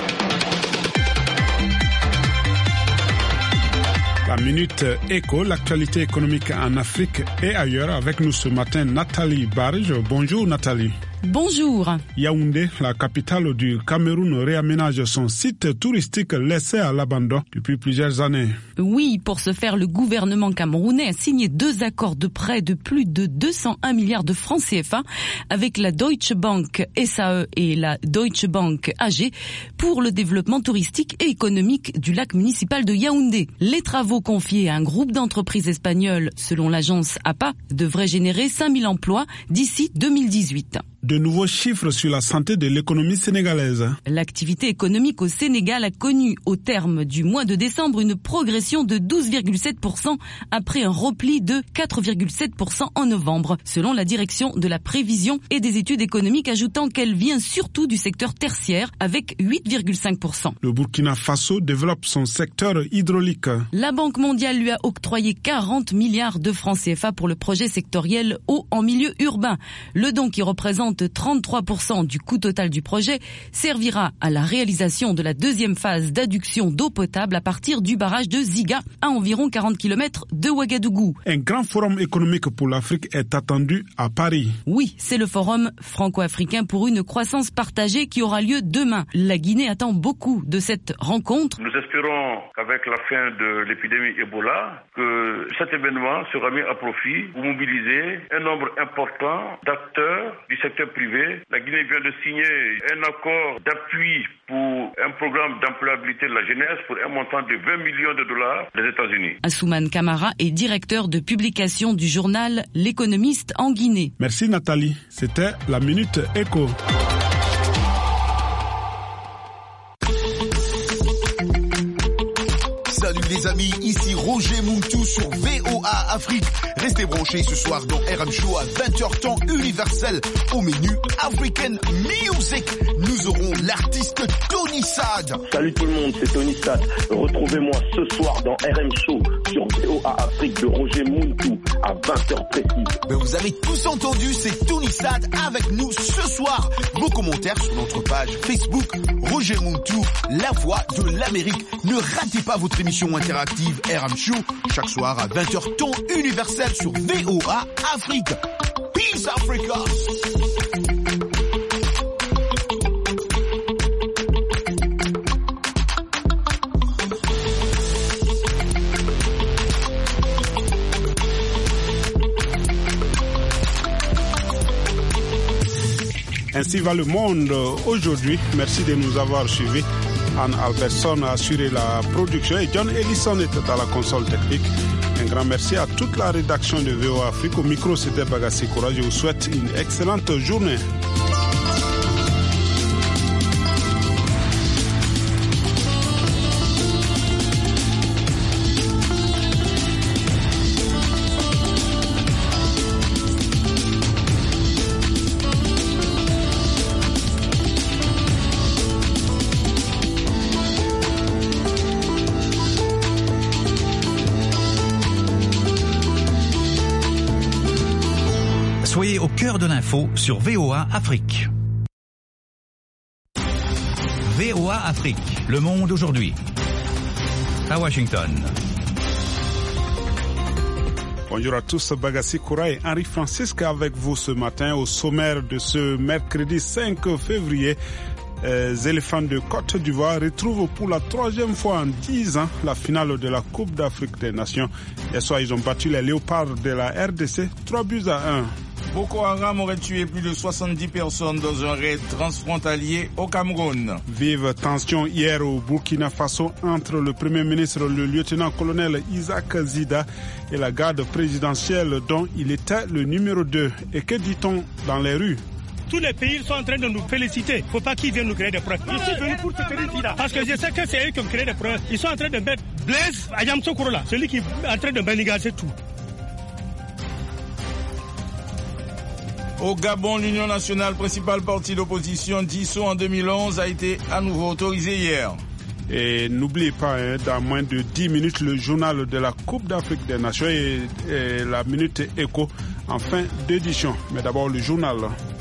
[SPEAKER 2] La Minute Éco, l'actualité économique en Afrique et ailleurs. Avec nous ce matin, Nathalie Barge. Bonjour Nathalie.
[SPEAKER 7] Bonjour.
[SPEAKER 2] Yaoundé, la capitale du Cameroun, réaménage son site touristique laissé à l'abandon depuis plusieurs années.
[SPEAKER 7] Oui, pour ce faire, le gouvernement camerounais a signé 2 accords de prêt de plus de 201 milliards de francs CFA avec la Deutsche Bank SAE et la Deutsche Bank AG pour le développement touristique et économique du lac municipal de Yaoundé. Les travaux confiés à un groupe d'entreprises espagnoles, selon l'agence APA, devraient générer 5000 emplois d'ici 2018.
[SPEAKER 2] De nouveaux chiffres sur la santé de l'économie sénégalaise.
[SPEAKER 7] L'activité économique au Sénégal a connu au terme du mois de décembre une progression de 12,7% après un repli de 4,7% en novembre, selon la direction de la prévision et des études économiques, ajoutant qu'elle vient surtout du secteur tertiaire avec 8,5%.
[SPEAKER 2] Le Burkina Faso développe son secteur hydraulique.
[SPEAKER 7] La Banque mondiale lui a octroyé 40 milliards de francs CFA pour le projet sectoriel eau en milieu urbain. Le don qui représente 33% du coût total du projet servira à la réalisation de la 2e phase d'adduction d'eau potable à partir du barrage de Ziga à environ 40 km de Ouagadougou.
[SPEAKER 2] Un grand forum économique pour l'Afrique est attendu à Paris.
[SPEAKER 7] Oui, c'est le forum franco-africain pour une croissance partagée qui aura lieu demain. La Guinée attend beaucoup de cette rencontre.
[SPEAKER 24] Nous espérons qu'avec la fin de l'épidémie Ebola, que cet événement sera mis à profit pour mobiliser un nombre important d'acteurs du secteur privé. La Guinée vient de signer un accord d'appui pour un programme d'employabilité de la jeunesse pour un montant de 20 millions de dollars des États-Unis.
[SPEAKER 7] Assouman Kamara est directeur de publication du journal L'Économiste en Guinée.
[SPEAKER 2] Merci Nathalie. C'était la Minute Éco.
[SPEAKER 25] Salut les amis, ici Roger Moutou sur VOA Afrique. Restez branchés ce soir dans RM Show à 20h temps universel. Au menu African Music, nous aurons l'artiste Tony Sad.
[SPEAKER 26] Salut tout le monde, c'est Tony Sad. Retrouvez-moi ce soir dans RM Show sur VOA Afrique de Roger Moutou à 20h précis.
[SPEAKER 25] Ben vous avez tous entendu, c'est Tony Sad avec nous ce soir. Vos commentaires sur notre page Facebook Roger Moutou, la voix de l'Amérique. Ne ratez pas votre émission interactive RM Show chaque soir à 20h temps universel sur VOA Afrique. Peace Africa.
[SPEAKER 2] Ainsi va le monde aujourd'hui. Merci de nous avoir suivis. Anne Albertson a assuré la production et John Ellison était à la console technique. Un grand merci à toute la rédaction de VOA Afrique. Au micro, c'était Bagassi Koura. Je vous souhaite une excellente journée.
[SPEAKER 9] Soyez au cœur de l'info sur VOA Afrique. VOA Afrique, le monde aujourd'hui. À Washington.
[SPEAKER 2] Bonjour à tous, Bagassi Koura et Henri Francisque avec vous ce matin au sommaire de ce mercredi 5 février. Les éléphants de Côte d'Ivoire retrouvent pour la troisième fois en 10 ans la finale de la Coupe d'Afrique des Nations. Hier soir, ils ont battu les léopards de la RDC 3-1.
[SPEAKER 10] Boko Haram aurait tué plus de 70 personnes dans un raid transfrontalier au Cameroun.
[SPEAKER 2] Vive tension hier au Burkina Faso entre le Premier ministre, le lieutenant-colonel Isaac Zida, et la garde présidentielle dont il était le numéro 2. Et que dit-on dans les rues?
[SPEAKER 4] Tous les pays sont en train de nous féliciter. Il ne faut pas qu'ils viennent nous créer des problèmes. Je suis venu pour soutenir Zida. Parce que je sais que c'est eux qui ont créé des problèmes. Ils sont en train de mettre Blaise Ayamso Korola, celui qui est en train de manigaser tout.
[SPEAKER 10] Au Gabon, l'Union nationale, principal parti d'opposition dissous en 2011, a été à nouveau autorisé hier.
[SPEAKER 2] Et n'oubliez pas, dans moins de 10 minutes, le journal de la Coupe d'Afrique des Nations et la Minute Éco en fin d'édition. Mais d'abord, le journal.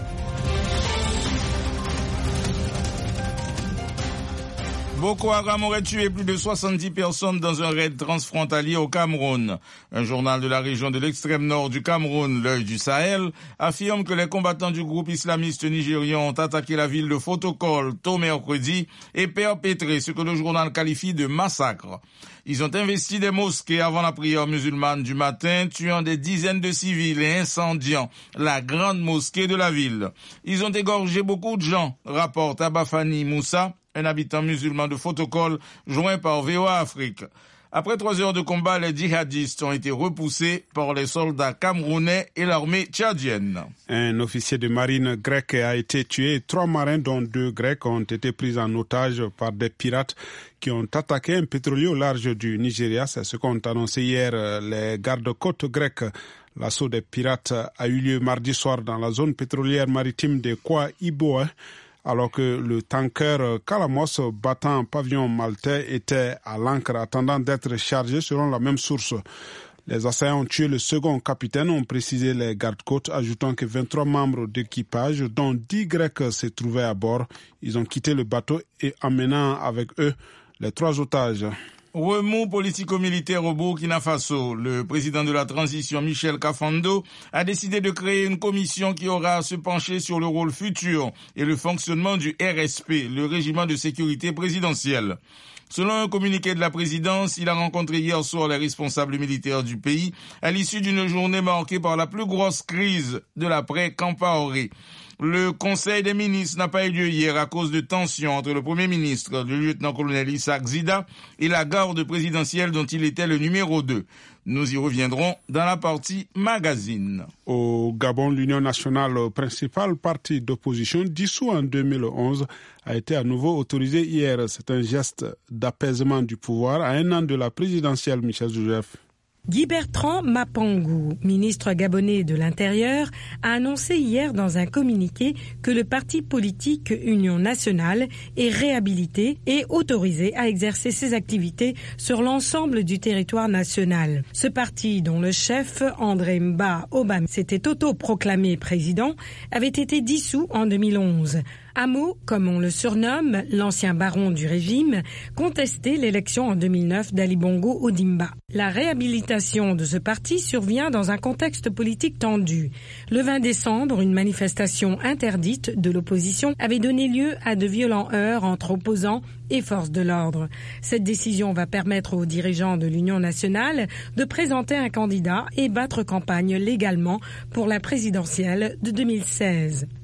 [SPEAKER 10] Boko Haram aurait tué plus de 70 personnes dans un raid transfrontalier au Cameroun. Un journal de la région de l'extrême nord du Cameroun, l'Œil du Sahel, affirme que les combattants du groupe islamiste nigérian ont attaqué la ville de Fotokol tôt mercredi et perpétré ce que le journal qualifie de massacre. Ils ont investi des mosquées avant la prière musulmane du matin, tuant des dizaines de civils et incendiant la grande mosquée de la ville. Ils ont égorgé beaucoup de gens, rapporte Abafani Moussa, un habitant musulman de Fotokol, joint par VOA Afrique. Après 3 heures de combat, les djihadistes ont été repoussés par les soldats camerounais et l'armée tchadienne.
[SPEAKER 2] Un officier de marine grec a été tué. 3 marins, dont 2 Grecs, ont été pris en otage par des pirates qui ont attaqué un pétrolier au large du Nigeria. C'est ce qu'ont annoncé hier les gardes-côtes grecs. L'assaut des pirates a eu lieu mardi soir dans la zone pétrolière maritime de Kwa-Iboe, alors que le tanker Kalamos battant pavillon maltais était à l'ancre attendant d'être chargé selon la même source. Les assaillants ont tué le second capitaine, ont précisé les gardes-côtes, ajoutant que 23 membres d'équipage, dont 10 Grecs, se trouvaient à bord. Ils ont quitté le bateau et emmenant avec eux les 3 otages.
[SPEAKER 10] Remous politico-militaire au Burkina Faso. Le président de la transition, Michel Kafando, a décidé de créer une commission qui aura à se pencher sur le rôle futur et le fonctionnement du RSP, le régiment de sécurité présidentielle. Selon un communiqué de la présidence, il a rencontré hier soir les responsables militaires du pays à l'issue d'une journée marquée par la plus grosse crise de l'après-Campaoré. Le Conseil des ministres n'a pas eu lieu hier à cause de tensions entre le Premier ministre, le lieutenant-colonel Isaac Zida, et la garde présidentielle dont il était le numéro 2. Nous y reviendrons dans la partie magazine.
[SPEAKER 2] Au Gabon, l'Union nationale, principal parti d'opposition, dissous en 2011, a été à nouveau autorisé hier. C'est un geste d'apaisement du pouvoir à 1 an de la présidentielle, Michel Joseph.
[SPEAKER 5] Guy Bertrand Mapangou, ministre gabonais de l'Intérieur, a annoncé hier dans un communiqué que le parti politique Union nationale est réhabilité et autorisé à exercer ses activités sur l'ensemble du territoire national. Ce parti, dont le chef André Mba Obama s'était autoproclamé président, avait été dissous en 2011. Amo, comme on le surnomme, l'ancien baron du régime, contestait l'élection en 2009 d'Ali Bongo Ondimba. La réhabilitation de ce parti survient dans un contexte politique tendu. Le 20 décembre, une manifestation interdite de l'opposition avait donné lieu à de violents heurts entre opposants et forces de l'ordre. Cette décision va permettre aux dirigeants de l'Union nationale de présenter un candidat et battre campagne légalement pour la présidentielle de 2016.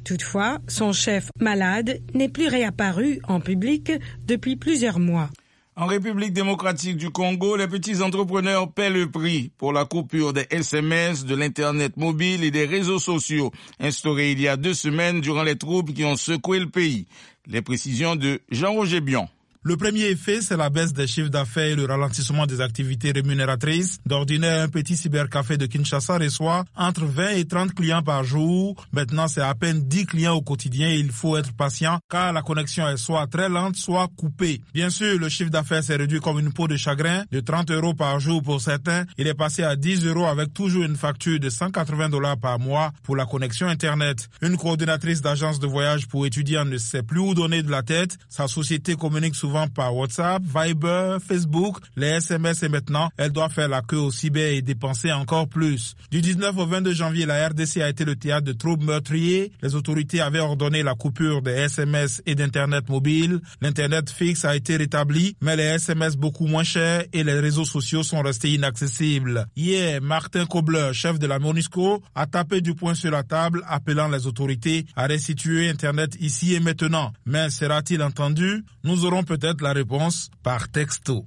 [SPEAKER 5] Toutefois, son chef malade n'est plus réapparu en public depuis plusieurs mois.
[SPEAKER 10] En République démocratique du Congo, les petits entrepreneurs paient le prix pour la coupure des SMS, de l'Internet mobile et des réseaux sociaux, instaurés il y a 2 semaines durant les troubles qui ont secoué le pays. Les précisions de Jean-Roger Bion.
[SPEAKER 11] Le premier effet, c'est la baisse des chiffres d'affaires et le ralentissement des activités rémunératrices. D'ordinaire, un petit cybercafé de Kinshasa reçoit entre 20 et 30 clients par jour. Maintenant, c'est à peine 10 clients au quotidien et il faut être patient car la connexion est soit très lente, soit coupée. Bien sûr, le chiffre d'affaires s'est réduit comme une peau de chagrin. De 30 € par jour pour certains, il est passé à 10 € avec toujours une facture de $180 par mois pour la connexion Internet. Une coordinatrice d'agence de voyage pour étudiants ne sait plus où donner de la tête. Sa société communique souvent par WhatsApp, Viber, Facebook, les SMS et maintenant, elle doit faire la queue au cyber et dépenser encore plus. Du 19 au 22 janvier, la RDC a été le théâtre de troubles meurtriers. Les autorités avaient ordonné la coupure des SMS et d'Internet mobile. L'Internet fixe a été rétabli, mais les SMS beaucoup moins chers et les réseaux sociaux sont restés inaccessibles. Hier, Martin Kobler, chef de la MONUSCO, a tapé du poing sur la table, appelant les autorités à restituer Internet ici et maintenant. Mais sera-t-il entendu? Nous aurons peut-être la réponse par texto.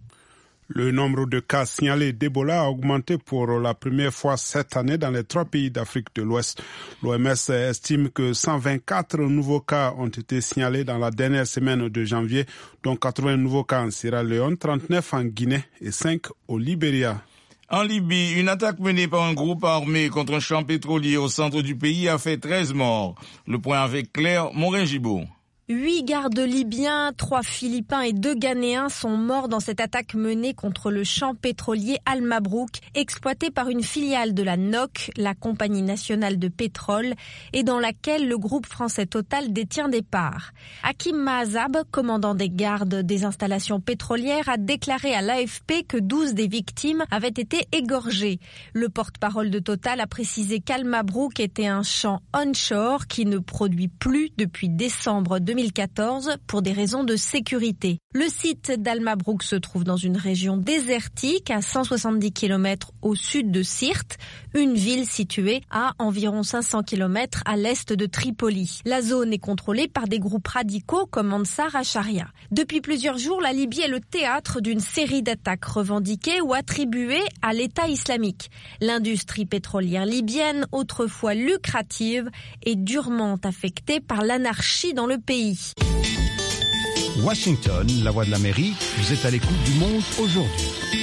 [SPEAKER 2] Le nombre de cas signalés d'Ebola a augmenté pour la première fois cette année dans les 3 pays d'Afrique de l'Ouest. L'OMS estime que 124 nouveaux cas ont été signalés dans la dernière semaine de janvier, dont 80 nouveaux cas en Sierra Leone, 39 en Guinée et 5 au Libéria.
[SPEAKER 10] En Libye, une attaque menée par un groupe armé contre un champ pétrolier au centre du pays a fait 13 morts. Le point avec Claire Morin-Gibault.
[SPEAKER 12] 8 gardes libyens, 3 Philippins et 2 Ghanéens sont morts dans cette attaque menée contre le champ pétrolier Al Mabrouk, exploité par une filiale de la NOC, la compagnie nationale de pétrole, et dans laquelle le groupe français Total détient des parts. Hakim Mahazab, commandant des gardes des installations pétrolières, a déclaré à l'AFP que 12 des victimes avaient été égorgées. Le porte-parole de Total a précisé qu'Al Mabrouk était un champ onshore qui ne produit plus depuis décembre 2014 pour des raisons de sécurité. Le site d'Al Mabrouk se trouve dans une région désertique à 170 km au sud de Sirte, une ville située à environ 500 km à l'est de Tripoli. La zone est contrôlée par des groupes radicaux comme Ansar al-Sharia. Depuis plusieurs jours, la Libye est le théâtre d'une série d'attaques revendiquées ou attribuées à l'État islamique. L'industrie pétrolière libyenne, autrefois lucrative, est durement affectée par l'anarchie dans le pays.
[SPEAKER 17] Washington, la voix de l'Amérique, vous êtes à l'écoute du monde aujourd'hui.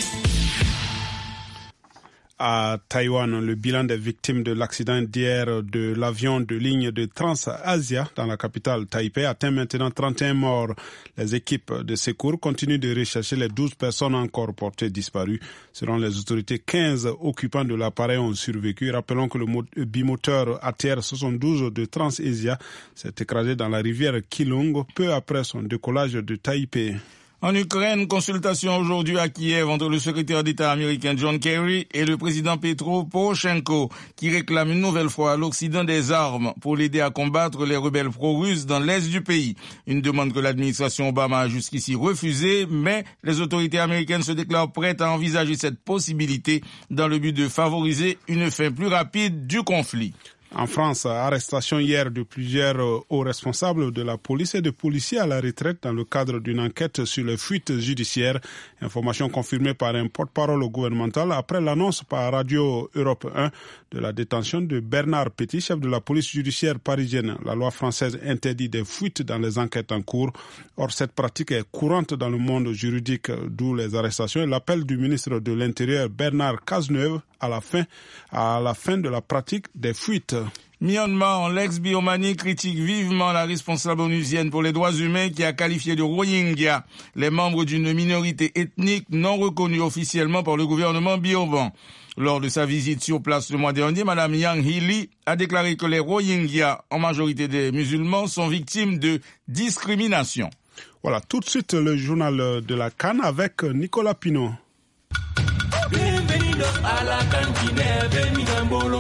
[SPEAKER 2] À Taïwan, le bilan des victimes de l'accident d'hier de l'avion de ligne de Trans-Asia dans la capitale Taipei atteint maintenant 31 morts. Les équipes de secours continuent de rechercher les 12 personnes encore portées disparues. Selon les autorités, 15 occupants de l'appareil ont survécu. Rappelons que le bimoteur ATR-72 de Trans-Asia s'est écrasé dans la rivière Keelung peu après son décollage de Taipei.
[SPEAKER 10] En Ukraine, consultation aujourd'hui à Kiev entre le secrétaire d'État américain John Kerry et le président Petro Poroshenko, qui réclame une nouvelle fois à l'Occident des armes pour l'aider à combattre les rebelles pro-russes dans l'est du pays. Une demande que l'administration Obama a jusqu'ici refusée, mais les autorités américaines se déclarent prêtes à envisager cette possibilité dans le but de favoriser une fin plus rapide du conflit.
[SPEAKER 2] En France, arrestation hier de plusieurs hauts responsables de la police et de policiers à la retraite dans le cadre d'une enquête sur les fuites judiciaires. Information confirmée par un porte-parole gouvernemental après l'annonce par Radio Europe 1 de la détention de Bernard Petit, chef de la police judiciaire parisienne. La loi française interdit des fuites dans les enquêtes en cours. Or, cette pratique est courante dans le monde juridique, d'où les arrestations et l'appel du ministre de l'Intérieur Bernard Cazeneuve à la fin de la pratique des fuites.
[SPEAKER 10] Myanmar, l'ex-Birmanie critique vivement la responsable onusienne pour les droits humains qui a qualifié de Rohingyas les membres d'une minorité ethnique non reconnue officiellement par le gouvernement birman. Lors de sa visite sur place le mois dernier, Mme Yang Hee-lee a déclaré que les Rohingyas, en majorité des musulmans, sont victimes de discrimination.
[SPEAKER 2] Voilà, tout de suite le journal de la CAN avec Nicolas Pinault.
[SPEAKER 13] Bienvenidos a la cantina de Minambolo.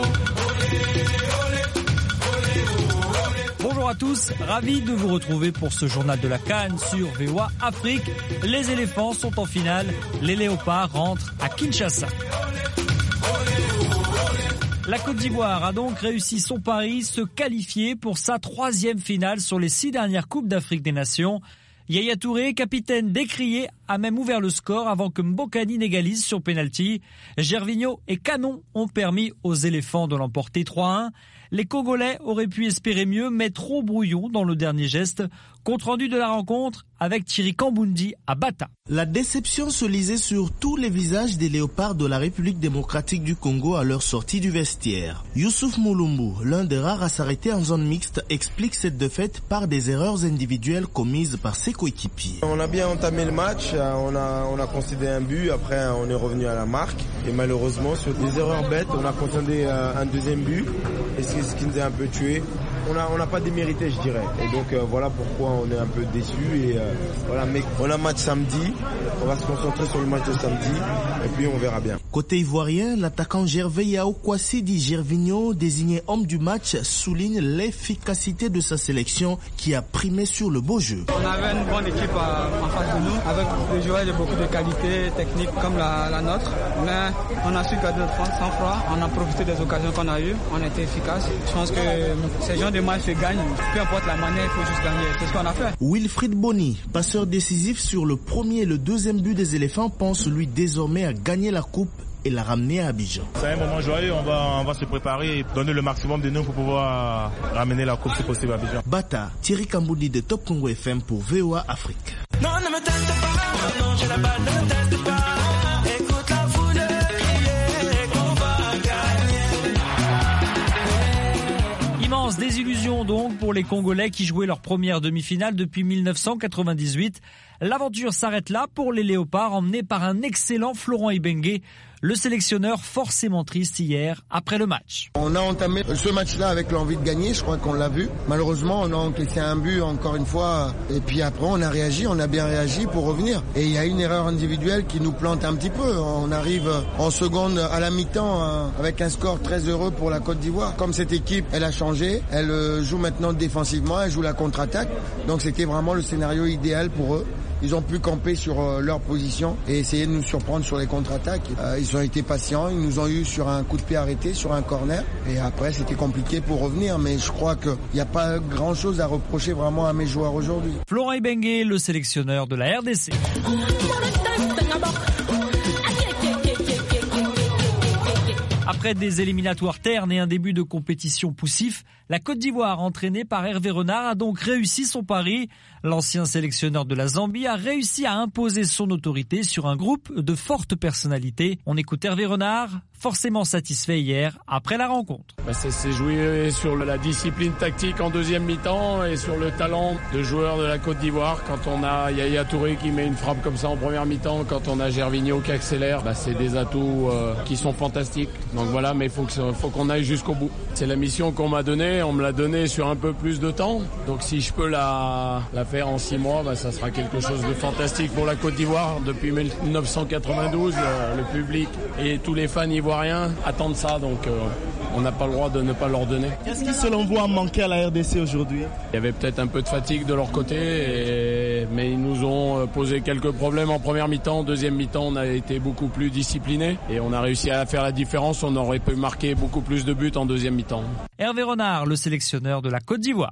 [SPEAKER 8] Bonjour à tous, ravi de vous retrouver pour ce journal de la CAN sur VOA Afrique. Les éléphants sont en finale, les léopards rentrent à Kinshasa. La Côte d'Ivoire a donc réussi son pari, se qualifier pour sa 3e finale sur les 6 dernières Coupes d'Afrique des Nations. Yaya Touré, capitaine décrié, a même ouvert le score avant que Mbokani n'égalise sur pénalty. Gervinho et Canon ont permis aux éléphants de l'emporter 3-1. Les Congolais auraient pu espérer mieux, mais trop brouillon dans le dernier geste. Compte rendu de la rencontre avec Thierry Kambundi à Bata.
[SPEAKER 14] La déception se lisait sur tous les visages des léopards de la République démocratique du Congo à leur sortie du vestiaire. Youssouf Moulumbu, l'un des rares à s'arrêter en zone mixte, explique cette défaite par des erreurs individuelles commises par ses coéquipiers.
[SPEAKER 15] On a bien entamé le match, on a concédé un but, après on est revenu à la marque et malheureusement sur des erreurs bêtes, on a concédé un deuxième but et c'est ce qui nous a un peu tués. On n'a pas démérité, je dirais. Et donc voilà pourquoi on est un peu déçus. Et voilà, mais on a match samedi. On va se concentrer sur le match de samedi et puis on verra bien.
[SPEAKER 14] Côté ivoirien, l'attaquant Gervais Yao Kwasi dit Gervinho, désigné homme du match, souligne l'efficacité de sa sélection qui a primé sur le beau jeu.
[SPEAKER 16] On avait une bonne équipe en face de nous, avec des joueurs de beaucoup de qualité technique comme la nôtre. Mais on a su garder notre sang-froid, on a profité des occasions qu'on a eues, on a été efficace. Je pense que ces gens de match se gagnent, peu importe la manière, il faut juste gagner. C'est ce qu'on a fait.
[SPEAKER 14] Wilfried Bony, passeur décisif sur le premier et le deuxième but des éléphants, pense lui désormais à gagner la coupe et la ramener à Abidjan.
[SPEAKER 18] C'est un moment joyeux, on va se préparer et donner le maximum de nous pour pouvoir ramener la coupe si possible à Abidjan.
[SPEAKER 14] Bata, Thierry Kamboudi de Top Congo FM pour VOA Afrique.
[SPEAKER 13] Non, ne me teste pas, non, je la balle, ne me teste pas. Écoute la foule crier qu'on va gagner.
[SPEAKER 8] Immense désillusion donc pour les Congolais qui jouaient leur première demi-finale depuis 1998. L'aventure s'arrête là pour les Léopards emmenés par un excellent Florent Ibenge, le sélectionneur forcément triste hier après le match.
[SPEAKER 15] On a entamé ce match-là avec l'envie de gagner, je crois qu'on l'a vu. Malheureusement, on a encaissé un but encore une fois et puis après on a réagi, on a bien réagi pour revenir. Et il y a une erreur individuelle qui nous plante un petit peu. On arrive en seconde à la mi-temps avec un score très heureux pour la Côte d'Ivoire. Comme cette équipe, elle a changé, elle joue maintenant défensivement, elle joue la contre-attaque. Donc c'était vraiment le scénario idéal pour eux. Ils ont pu camper sur leur position et essayer de nous surprendre sur les contre-attaques. Ils ont été patients, ils nous ont eu sur un coup de pied arrêté, sur un corner. Et après, c'était compliqué pour revenir. Mais je crois qu'il n'y a pas grand-chose à reprocher vraiment à mes joueurs aujourd'hui.
[SPEAKER 8] Florent Ibenge, le sélectionneur de la RDC. Après des éliminatoires ternes et un début de compétition poussif, la Côte d'Ivoire, entraînée par Hervé Renard, a donc réussi son pari. L'ancien sélectionneur de la Zambie a réussi à imposer son autorité sur un groupe de fortes personnalités. On écoute Hervé Renard, forcément satisfait hier après la rencontre.
[SPEAKER 19] C'est joué sur la discipline tactique en deuxième mi-temps et sur le talent de joueurs de la Côte d'Ivoire. Quand on a Yaya Touré qui met une frappe comme ça en première mi-temps, quand on a Gervinho qui accélère, c'est des atouts qui sont fantastiques. Donc voilà, mais il faut qu'on aille jusqu'au bout. C'est la mission qu'on m'a donnée, on me l'a donnée sur un peu plus de temps. Donc si je peux la faire en 6 mois, ça sera quelque chose de fantastique pour la Côte d'Ivoire. Depuis 1992, le public et tous les fans ivoiriens attendent ça, donc on n'a pas le droit de ne pas leur donner.
[SPEAKER 14] Qu'est-ce qui selon vous a manqué à la RDC aujourd'hui?
[SPEAKER 19] Il y avait peut-être un peu de fatigue de leur côté, mais ils nous ont posé quelques problèmes en première mi-temps. En deuxième mi-temps, on a été beaucoup plus disciplinés et on a réussi à faire la différence. On aurait pu marquer beaucoup plus de buts en deuxième mi-temps.
[SPEAKER 8] Hervé Renard, le sélectionneur de la Côte d'Ivoire.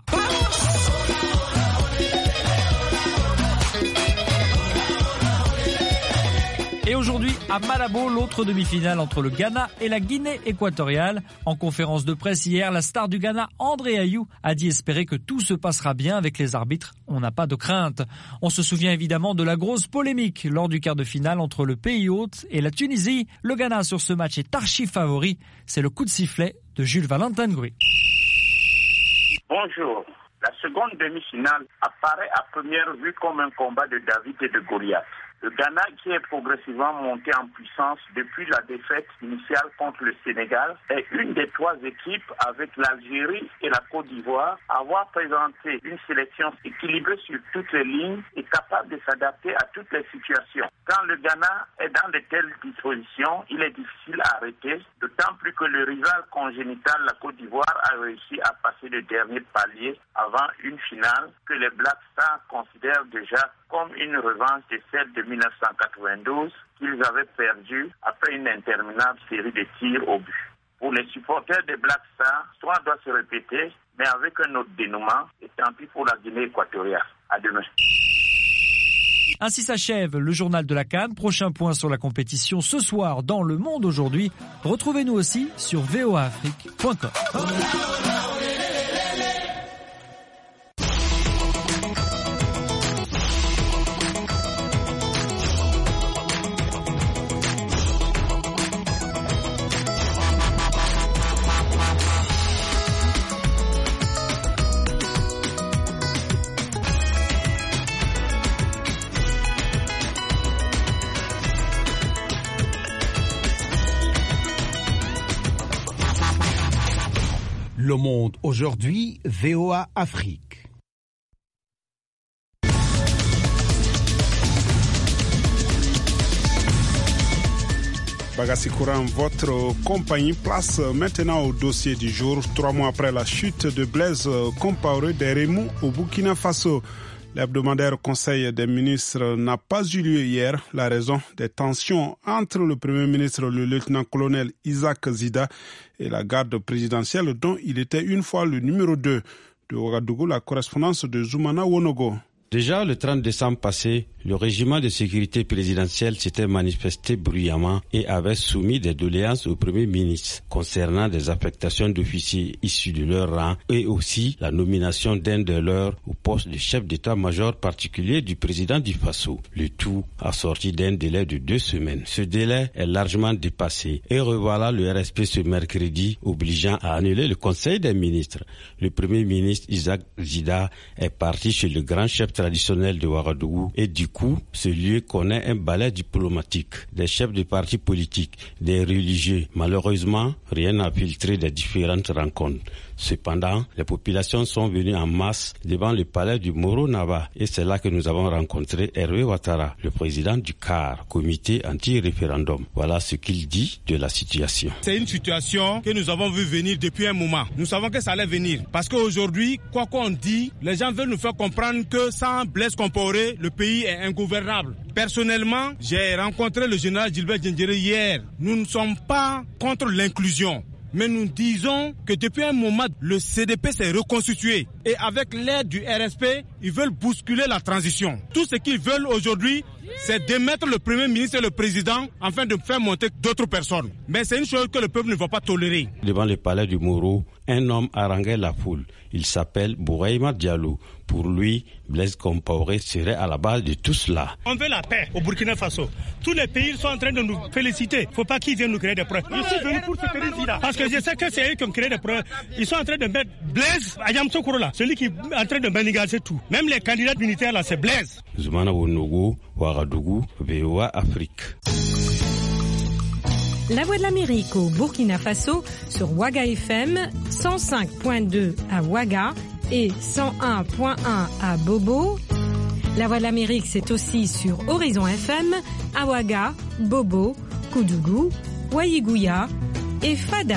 [SPEAKER 8] Et aujourd'hui, à Malabo, l'autre demi-finale entre le Ghana et la Guinée équatoriale. En conférence de presse hier, la star du Ghana, André Ayew, a dit espérer que tout se passera bien avec les arbitres. On n'a pas de crainte. On se souvient évidemment de la grosse polémique lors du quart de finale entre le pays hôte et la Tunisie. Le Ghana sur ce match est archi favori. C'est le coup de sifflet de Jules Valentin Gouy.
[SPEAKER 21] Bonjour. La seconde demi-finale apparaît à première vue comme un combat de David et de Goliath. Le Ghana, qui est progressivement monté en puissance depuis la défaite initiale contre le Sénégal, est une des 3 équipes avec l'Algérie et la Côte d'Ivoire à avoir présenté une sélection équilibrée sur toutes les lignes et capable de s'adapter à toutes les situations. Quand le Ghana est dans de telles dispositions, il est difficile à arrêter, d'autant plus que le rival congénital, la Côte d'Ivoire, a réussi à passer le dernier palier avant une finale que les Black Stars considèrent déjà comme une revanche de celle de 1992 qu'ils avaient perdue après une interminable série de tirs au but. pour les supporters des Black Stars, l'histoire doit se répéter, mais avec un autre dénouement, et tant pis pour la Guinée équatoriale. À demain.
[SPEAKER 8] Ainsi s'achève le journal de la CAN. Prochain point sur la compétition ce soir dans Le Monde aujourd'hui. Retrouvez-nous aussi sur voaafrique.com.
[SPEAKER 17] Le Monde aujourd'hui, VOA Afrique.
[SPEAKER 2] Bagassi Kouran, votre compagnie place maintenant au dossier du jour, 3 mois après la chute de Blaise Compaoré des Remous au Burkina Faso. L'hebdomadaire Conseil des ministres n'a pas eu lieu hier. La raison des tensions entre le Premier ministre, le lieutenant-colonel Isaac Zida, et la garde présidentielle dont il était une fois le numéro 2. De Ouagadougou, la correspondance de Zoumana Wonogo.
[SPEAKER 1] Déjà le 30 décembre passé, le régiment de sécurité présidentielle s'était manifesté bruyamment et avait soumis des doléances au Premier ministre concernant des affectations d'officiers issus de leur rang et aussi la nomination d'un de leurs au poste de chef d'état-major particulier du président du Faso. Le tout assorti d'un délai de 2 semaines. Ce délai est largement dépassé et revoilà le RSP ce mercredi, obligeant à annuler le Conseil des ministres. Le Premier ministre Isaac Zida est parti chez le grand chef traditionnel de Ouagadougou et du coup, ce lieu connaît un balai diplomatique, des chefs de partis politiques, des religieux. Malheureusement, rien n'a filtré des différentes rencontres. Cependant, les populations sont venues en masse devant le palais du Moro Naba et c'est là que nous avons rencontré Hervé Ouattara, le président du CAR, comité anti-référendum. Voilà ce qu'il dit de la situation.
[SPEAKER 3] C'est une situation que nous avons vu venir depuis un moment. Nous savons que ça allait venir parce qu'aujourd'hui, quoi qu'on dit, les gens veulent nous faire comprendre que sans Blaise Compaoré, le pays est ingouvernable. Personnellement, j'ai rencontré le général Gilbert Diendéré hier. Nous ne sommes pas contre l'inclusion. Mais nous disons que depuis un moment, le CDP s'est reconstitué. Et avec l'aide du RSP, ils veulent bousculer la transition. Tout ce qu'ils veulent aujourd'hui, c'est démettre le Premier ministre et le Président afin de faire monter d'autres personnes. Mais c'est une chose que le peuple ne va pas tolérer.
[SPEAKER 1] Devant le palais du Moro, un homme haranguait la foule. Il s'appelle Bouraïma Diallo. Pour lui, Blaise Compaoré serait à la base de tout cela.
[SPEAKER 4] On veut la paix au Burkina Faso. Tous les pays sont en train de nous féliciter. Il ne faut pas qu'ils viennent nous créer des problèmes. Je suis venu pour ce pays-là. Parce que je sais que c'est eux qui ont créé des problèmes. Ils sont en train de mettre Blaise Ayamso Kourola, celui qui est en train de manigaler tout. Même les candidats militaires là, c'est Blaise.
[SPEAKER 1] Zoumana Wonogo, Ouagadougou, VOA Afrique.
[SPEAKER 5] La Voix de l'Amérique au Burkina Faso sur Ouaga FM, 105.2 à Ouaga et 101.1 à Bobo. La Voix de l'Amérique, c'est aussi sur Horizon FM, à Ouaga, Bobo, Koudougou, Ouaïgouya et Fada.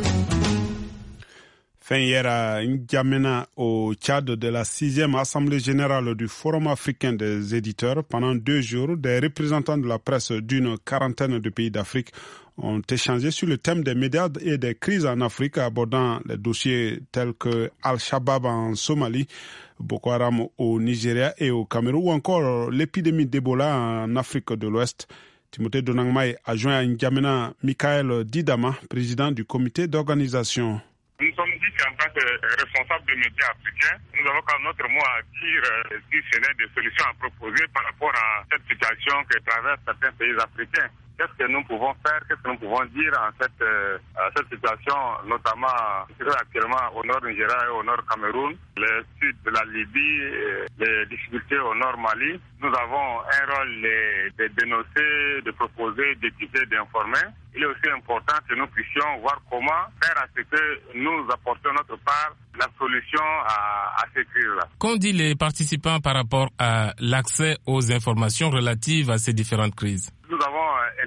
[SPEAKER 2] Fin hier à N'Djamena, au Tchad, de la 6e Assemblée générale du Forum africain des éditeurs. Pendant 2 jours, des représentants de la presse d'une quarantaine de pays d'Afrique ont échangé sur le thème des médias et des crises en Afrique, abordant les dossiers tels que Al-Shabaab en Somalie, Boko Haram au Nigeria et au Cameroun, ou encore l'épidémie d'Ebola en Afrique de l'Ouest. Timothée Donangmaï a joint à N'Djamena Michael Didama, président du comité d'organisation.
[SPEAKER 6] Nous sommes dit qu'en tant que responsables des médias africains, nous avons quand notre mot à dire si ce n'est des solutions à proposer par rapport à cette situation que traversent certains pays africains. Qu'est-ce que nous pouvons faire, qu'est-ce que nous pouvons dire en cette situation, notamment actuellement au nord Nigeria et au nord Cameroun, le sud de la Libye, les difficultés au nord Mali. Nous avons un rôle de dénoncer, de proposer, d'équiper, d'informer. Il est aussi important que nous puissions voir comment faire à ce que nous apportions notre part la solution à ces crises-là.
[SPEAKER 20] Qu'ont dit les participants par rapport à l'accès aux informations relatives à ces différentes crises?
[SPEAKER 6] Nous avons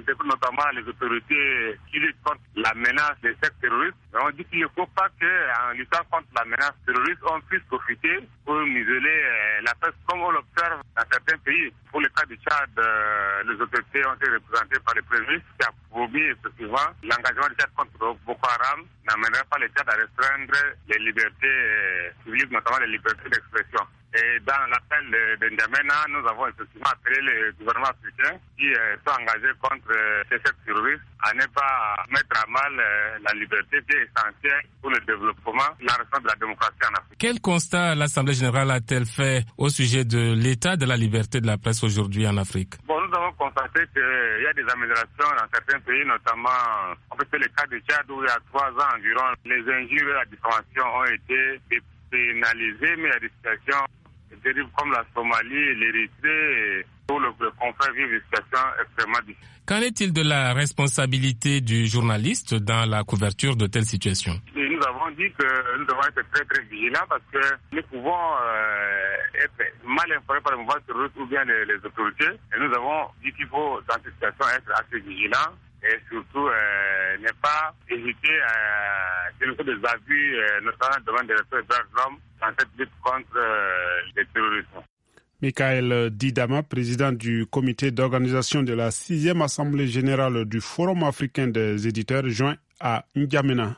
[SPEAKER 6] interpelle notamment les autorités qui luttent contre la menace des sectes terroristes. On dit qu'il ne faut pas qu'en luttant contre la menace terroriste, on puisse profiter pour museler la presse comme on l'observe dans certains pays. Pour le cas du Tchad, les autorités ont été représentées par le Premier ministre qui a promis effectivement l'engagement du Tchad contre Boko Haram n'amènerait pas le Tchad à restreindre les libertés civiles, notamment les libertés d'expression. Et dans l'appel de N'Djamena, nous avons effectivement appelé les gouvernements africains qui sont engagés contre ces sectes terroristes à ne pas mettre à mal la liberté qui est essentielle pour le développement et la restauration de la démocratie en Afrique.
[SPEAKER 7] Quel constat l'Assemblée générale a-t-elle fait au sujet de l'état de la liberté de la presse aujourd'hui en Afrique?
[SPEAKER 6] Bon, nous avons constaté qu'il y a des améliorations dans certains pays, notamment, on peut faire le cas de Tchad où il y a 3 ans environ, les injures et la diffamation ont été pénalisées, mais il y a des situations terribles comme la Somalie, l'Érythrée, où le confrère vit une situation extrêmement difficile.
[SPEAKER 7] Qu'en est-il de la responsabilité du journaliste dans la couverture de telles situations?
[SPEAKER 6] Et nous avons dit que nous devons être très très vigilants parce que nous pouvons être mal informés par les mouvements terroristes ou bien les autorités. Et nous avons dit qu'il faut dans cette situation être assez vigilants et surtout ne pas hésiter à dénoncer des abus, notamment devant des respects des droits de l'homme dans cette lutte contre le terrorisme.
[SPEAKER 2] Michael Didama, président du comité d'organisation de la 6e Assemblée générale du Forum africain des éditeurs, joint à N'Djamena.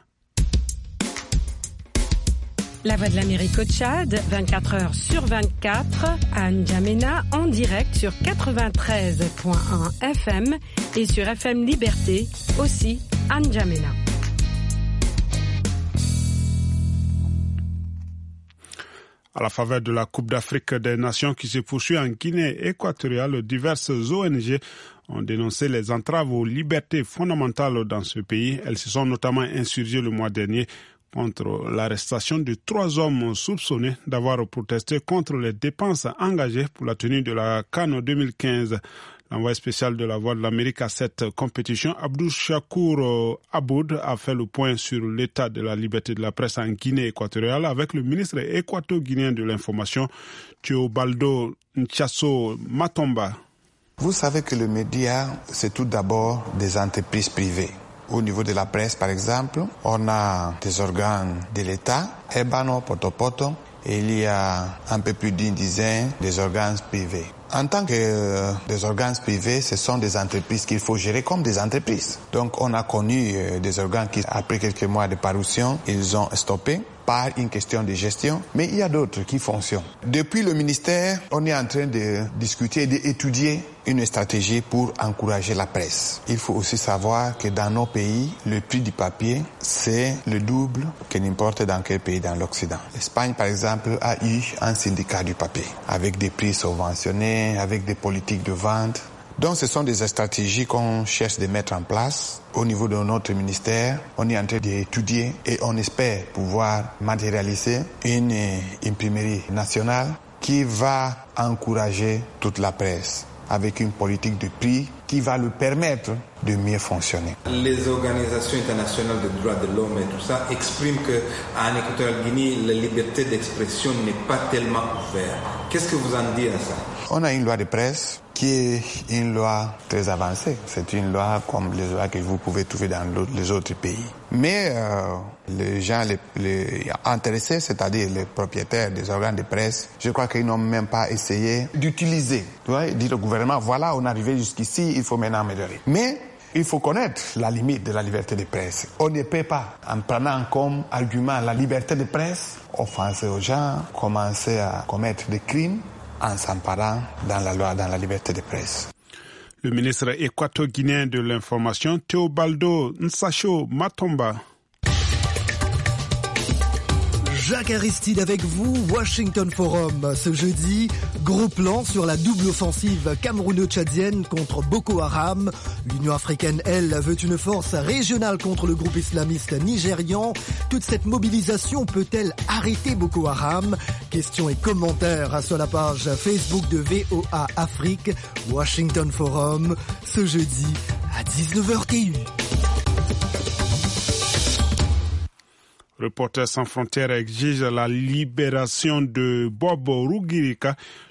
[SPEAKER 5] La Voix de l'Amérique au Tchad, 24 heures sur 24, à N'Djamena, en direct sur 93.1 FM et sur FM Liberté, aussi à N'Djamena.
[SPEAKER 2] À la faveur de la Coupe d'Afrique des Nations qui se poursuit en Guinée équatoriale, diverses ONG ont dénoncé les entraves aux libertés fondamentales dans ce pays. Elles se sont notamment insurgées le mois dernier contre l'arrestation de 3 hommes soupçonnés d'avoir protesté contre les dépenses engagées pour la tenue de la CAN 2015. L'envoyé spécial de la Voix de l'Amérique à cette compétition, Abdou Chakour Aboud, a fait le point sur l'état de la liberté de la presse en Guinée équatoriale avec le ministre équato-guinéen de l'information, Théobaldo Nchasso Matomba.
[SPEAKER 20] Vous savez que le média, c'est tout d'abord des entreprises privées. Au niveau de la presse, par exemple, on a des organes de l'État, Ebano, Potopoto, et il y a un peu plus d'une dizaine des organes privés. En tant que des organes privés, ce sont des entreprises qu'il faut gérer comme des entreprises. Donc on a connu des organes qui, après quelques mois de parution, ils ont stoppé par une question de gestion, mais il y a d'autres qui fonctionnent. Depuis le ministère, on est en train de discuter et d'étudier une stratégie pour encourager la presse. Il faut aussi savoir que dans nos pays, le prix du papier, c'est le double que n'importe dans quel pays dans l'Occident. L'Espagne, par exemple, a eu un syndicat du papier, avec des prix subventionnés, avec des politiques de vente. Donc ce sont des stratégies qu'on cherche de mettre en place au niveau de notre ministère. On est en train d'étudier et on espère pouvoir matérialiser une imprimerie nationale qui va encourager toute la presse avec une politique de prix qui va lui permettre de mieux fonctionner.
[SPEAKER 22] Les organisations internationales de droits de l'homme et tout ça expriment qu'en Équatorial Guinée, la liberté d'expression n'est pas tellement ouverte. Qu'est-ce que vous en dites à ça?
[SPEAKER 20] On a une loi de presse qui est une loi très avancée. C'est une loi comme les lois que vous pouvez trouver dans les autres pays. Mais les gens les intéressés, c'est-à-dire les propriétaires des organes de presse, je crois qu'ils n'ont même pas essayé d'utiliser. Tu vois, dire au gouvernement, voilà, on est arrivé jusqu'ici, il faut maintenant améliorer. Mais il faut connaître la limite de la liberté de presse. On ne peut pas, en prenant comme argument la liberté de presse, offenser aux gens, commencer à commettre des crimes en s'emparant dans la loi, dans la liberté de presse.
[SPEAKER 2] Le ministre équato-guinéen de l'information, Théobaldo Nchasso Matomba.
[SPEAKER 23] Jacques Aristide avec vous, Washington Forum. Ce jeudi, gros plan sur la double offensive camerouno-tchadienne contre Boko Haram. L'Union africaine, elle, veut une force régionale contre le groupe islamiste nigérian. Toute cette mobilisation peut-elle arrêter Boko Haram? Questions et commentaires sur la page Facebook de VOA Afrique. Washington Forum, ce jeudi à 19h TU.
[SPEAKER 2] Reporters sans frontières exige la libération de Bob Rugurika,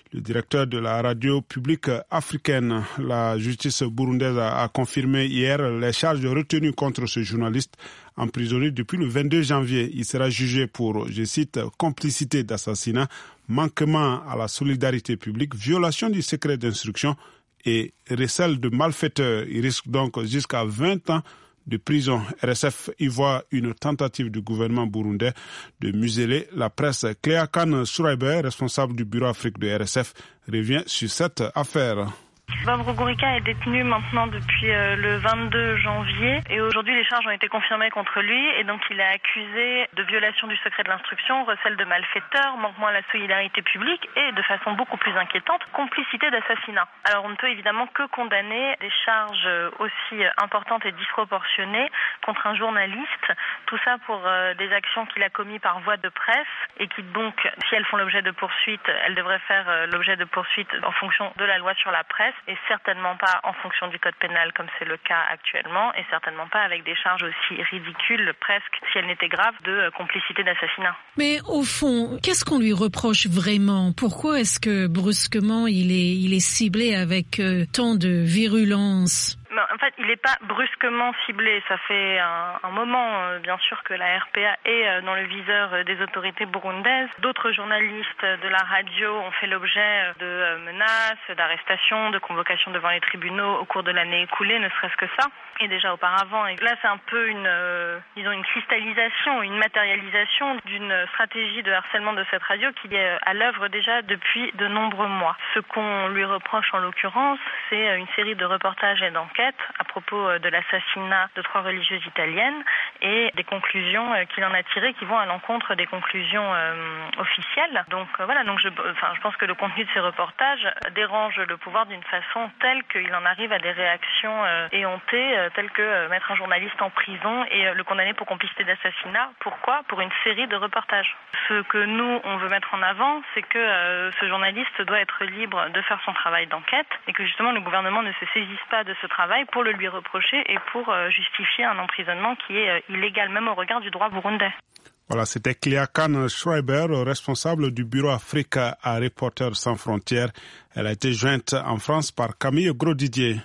[SPEAKER 2] le directeur de la radio publique africaine. La justice burundaise a confirmé hier les charges retenues contre ce journaliste emprisonné depuis le 22 janvier. Il sera jugé pour, je cite, complicité d'assassinat, manquement à la solidarité publique, violation du secret d'instruction et recel de malfaiteurs. Il risque donc jusqu'à 20 ans de prison. RSF y voit une tentative du gouvernement burundais de museler la presse. Cléa Khan Schreiber, responsable du bureau Afrique de RSF, revient sur cette affaire.
[SPEAKER 9] Bob Rugurika est détenu maintenant depuis le 22 janvier et aujourd'hui les charges ont été confirmées contre lui et donc il est accusé de violation du secret de l'instruction, recel de malfaiteurs, manquement à la solidarité publique et de façon beaucoup plus inquiétante, complicité d'assassinat. Alors on ne peut évidemment que condamner des charges aussi importantes et disproportionnées contre un journaliste, tout ça pour des actions qu'il a commises par voie de presse et qui donc, si elles font l'objet de poursuites, elles devraient faire l'objet de poursuites en fonction de la loi sur la presse et certainement pas en fonction du code pénal comme c'est le cas actuellement et certainement pas avec des charges aussi ridicules, presque, si elles n'étaient graves, de complicité d'assassinat.
[SPEAKER 11] Mais au fond, qu'est-ce qu'on lui reproche vraiment? Pourquoi est-ce que brusquement il est ciblé avec tant de virulence?
[SPEAKER 9] En fait, il n'est pas brusquement ciblé. Ça fait un moment, bien sûr, que la RPA est dans le viseur des autorités burundaises. D'autres journalistes de la radio ont fait l'objet de menaces, d'arrestations, de convocations devant les tribunaux au cours de l'année écoulée, ne serait-ce que ça. Et déjà auparavant. Et là, c'est un peu une cristallisation, une matérialisation d'une stratégie de harcèlement de cette radio qui est à l'œuvre déjà depuis de nombreux mois. Ce qu'on lui reproche en l'occurrence, c'est une série de reportages et d'enquêtes à propos de l'assassinat de 3 religieuses italiennes et des conclusions qu'il en a tirées qui vont à l'encontre des conclusions officielles. Donc voilà, je pense que le contenu de ces reportages dérange le pouvoir d'une façon telle qu'il en arrive à des réactions éhontées, telles que mettre un journaliste en prison et le condamner pour complicité d'assassinat. Pourquoi? Pour une série de reportages. Ce que nous, on veut mettre en avant, c'est que ce journaliste doit être libre de faire son travail d'enquête et que justement le gouvernement ne se saisisse pas de ce travail pour le lui reprocher et pour justifier un emprisonnement qui est illégal même au regard du droit burundais.
[SPEAKER 2] Voilà, c'était Cléa Khan Schreiber, responsable du bureau Afrique à Reporters sans frontières. Elle a été jointe en France par Camille Grosdidier.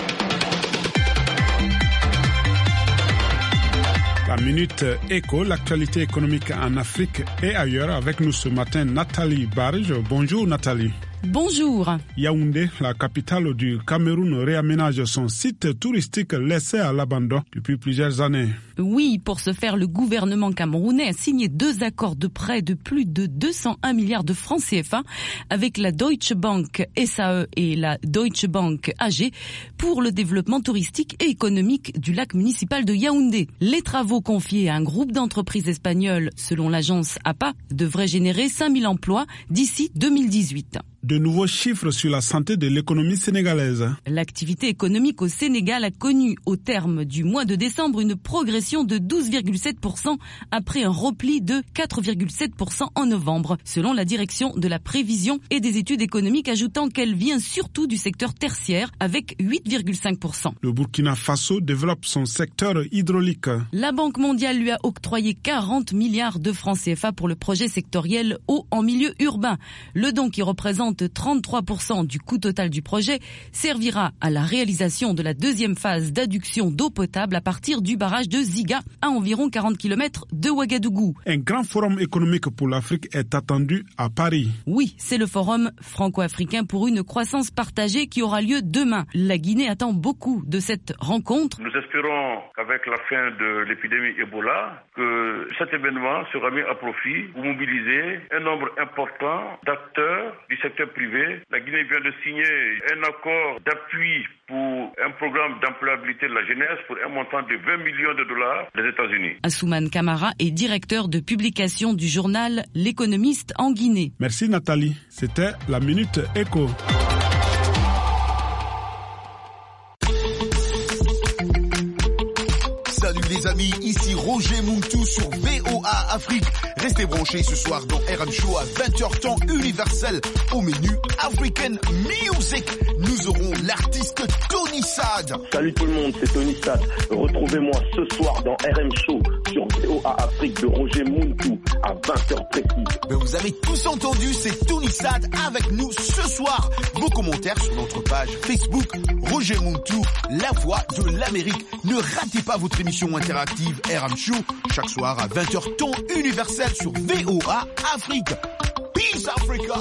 [SPEAKER 2] La Minute Éco, l'actualité économique en Afrique et ailleurs. Avec nous ce matin, Nathalie Barge. Bonjour Nathalie.
[SPEAKER 12] Bonjour.
[SPEAKER 2] Yaoundé, la capitale du Cameroun, réaménage son site touristique laissé à l'abandon depuis plusieurs années.
[SPEAKER 12] Oui, pour ce faire, le gouvernement camerounais a signé 2 accords de prêt de plus de 201 milliards de francs CFA avec la Deutsche Bank SAE et la Deutsche Bank AG pour le développement touristique et économique du lac municipal de Yaoundé. Les travaux confiés à un groupe d'entreprises espagnoles, selon l'agence APA, devraient générer 5000 emplois d'ici 2018.
[SPEAKER 2] De nouveaux chiffres sur la santé de l'économie sénégalaise.
[SPEAKER 12] L'activité économique au Sénégal a connu au terme du mois de décembre une progression de 12,7% après un repli de 4,7% en novembre, selon la direction de la prévision et des études économiques, ajoutant qu'elle vient surtout du secteur tertiaire avec 8,5%.
[SPEAKER 2] Le Burkina Faso développe son secteur hydraulique.
[SPEAKER 12] La Banque mondiale lui a octroyé 40 milliards de francs CFA pour le projet sectoriel eau en milieu urbain. Le don, qui représente 33% du coût total du projet, servira à la réalisation de la 2e phase d'adduction d'eau potable à partir du barrage de Ziga, à environ 40 km de Ouagadougou.
[SPEAKER 2] Un grand forum économique pour l'Afrique est attendu à Paris.
[SPEAKER 12] Oui, c'est le forum franco-africain pour une croissance partagée qui aura lieu demain. La Guinée attend beaucoup de cette rencontre.
[SPEAKER 24] Nous espérons qu'avec la fin de l'épidémie Ebola, que cet événement sera mis à profit pour mobiliser un nombre important d'acteurs du secteur privé. La Guinée vient de signer un accord d'appui pour un programme d'employabilité de la jeunesse pour un montant de 20 millions de dollars des États-Unis.
[SPEAKER 12] Assouman Kamara est directeur de publication du journal L'Économiste en Guinée.
[SPEAKER 2] Merci Nathalie. C'était la Minute Éco.
[SPEAKER 25] Salut les amis, ici Roger Moutou sur VOA Afrique. Restez branchés ce soir dans RM Show à 20h temps universel. Au menu African Music, nous aurons l'artiste Tony Sad.
[SPEAKER 26] Salut tout le monde, c'est Tony Sad. Retrouvez-moi ce soir dans RM Show sur VOA
[SPEAKER 10] VOA Afrique de Roger Muntu à 20h précises.
[SPEAKER 25] Ben vous avez tous entendu, c'est Tony Sad avec nous ce soir. Vos commentaires sur notre page Facebook Roger Muntu, la voix de l'Amérique. Ne ratez pas votre émission interactive RM Show chaque soir à 20h temps universel sur VOA Afrique. Peace Africa.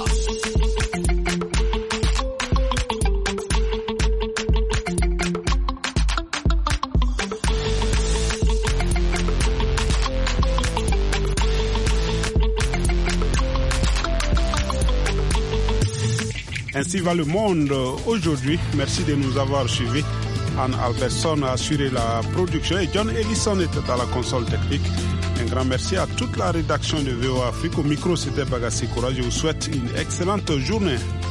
[SPEAKER 2] Ainsi va le monde aujourd'hui. Merci de nous avoir suivis. Anne Albertson a assuré la production et John Ellison était à la console technique. Un grand merci à toute la rédaction de VOA Afrique. Au micro, c'était Bagassi Koura. Je vous souhaite une excellente journée.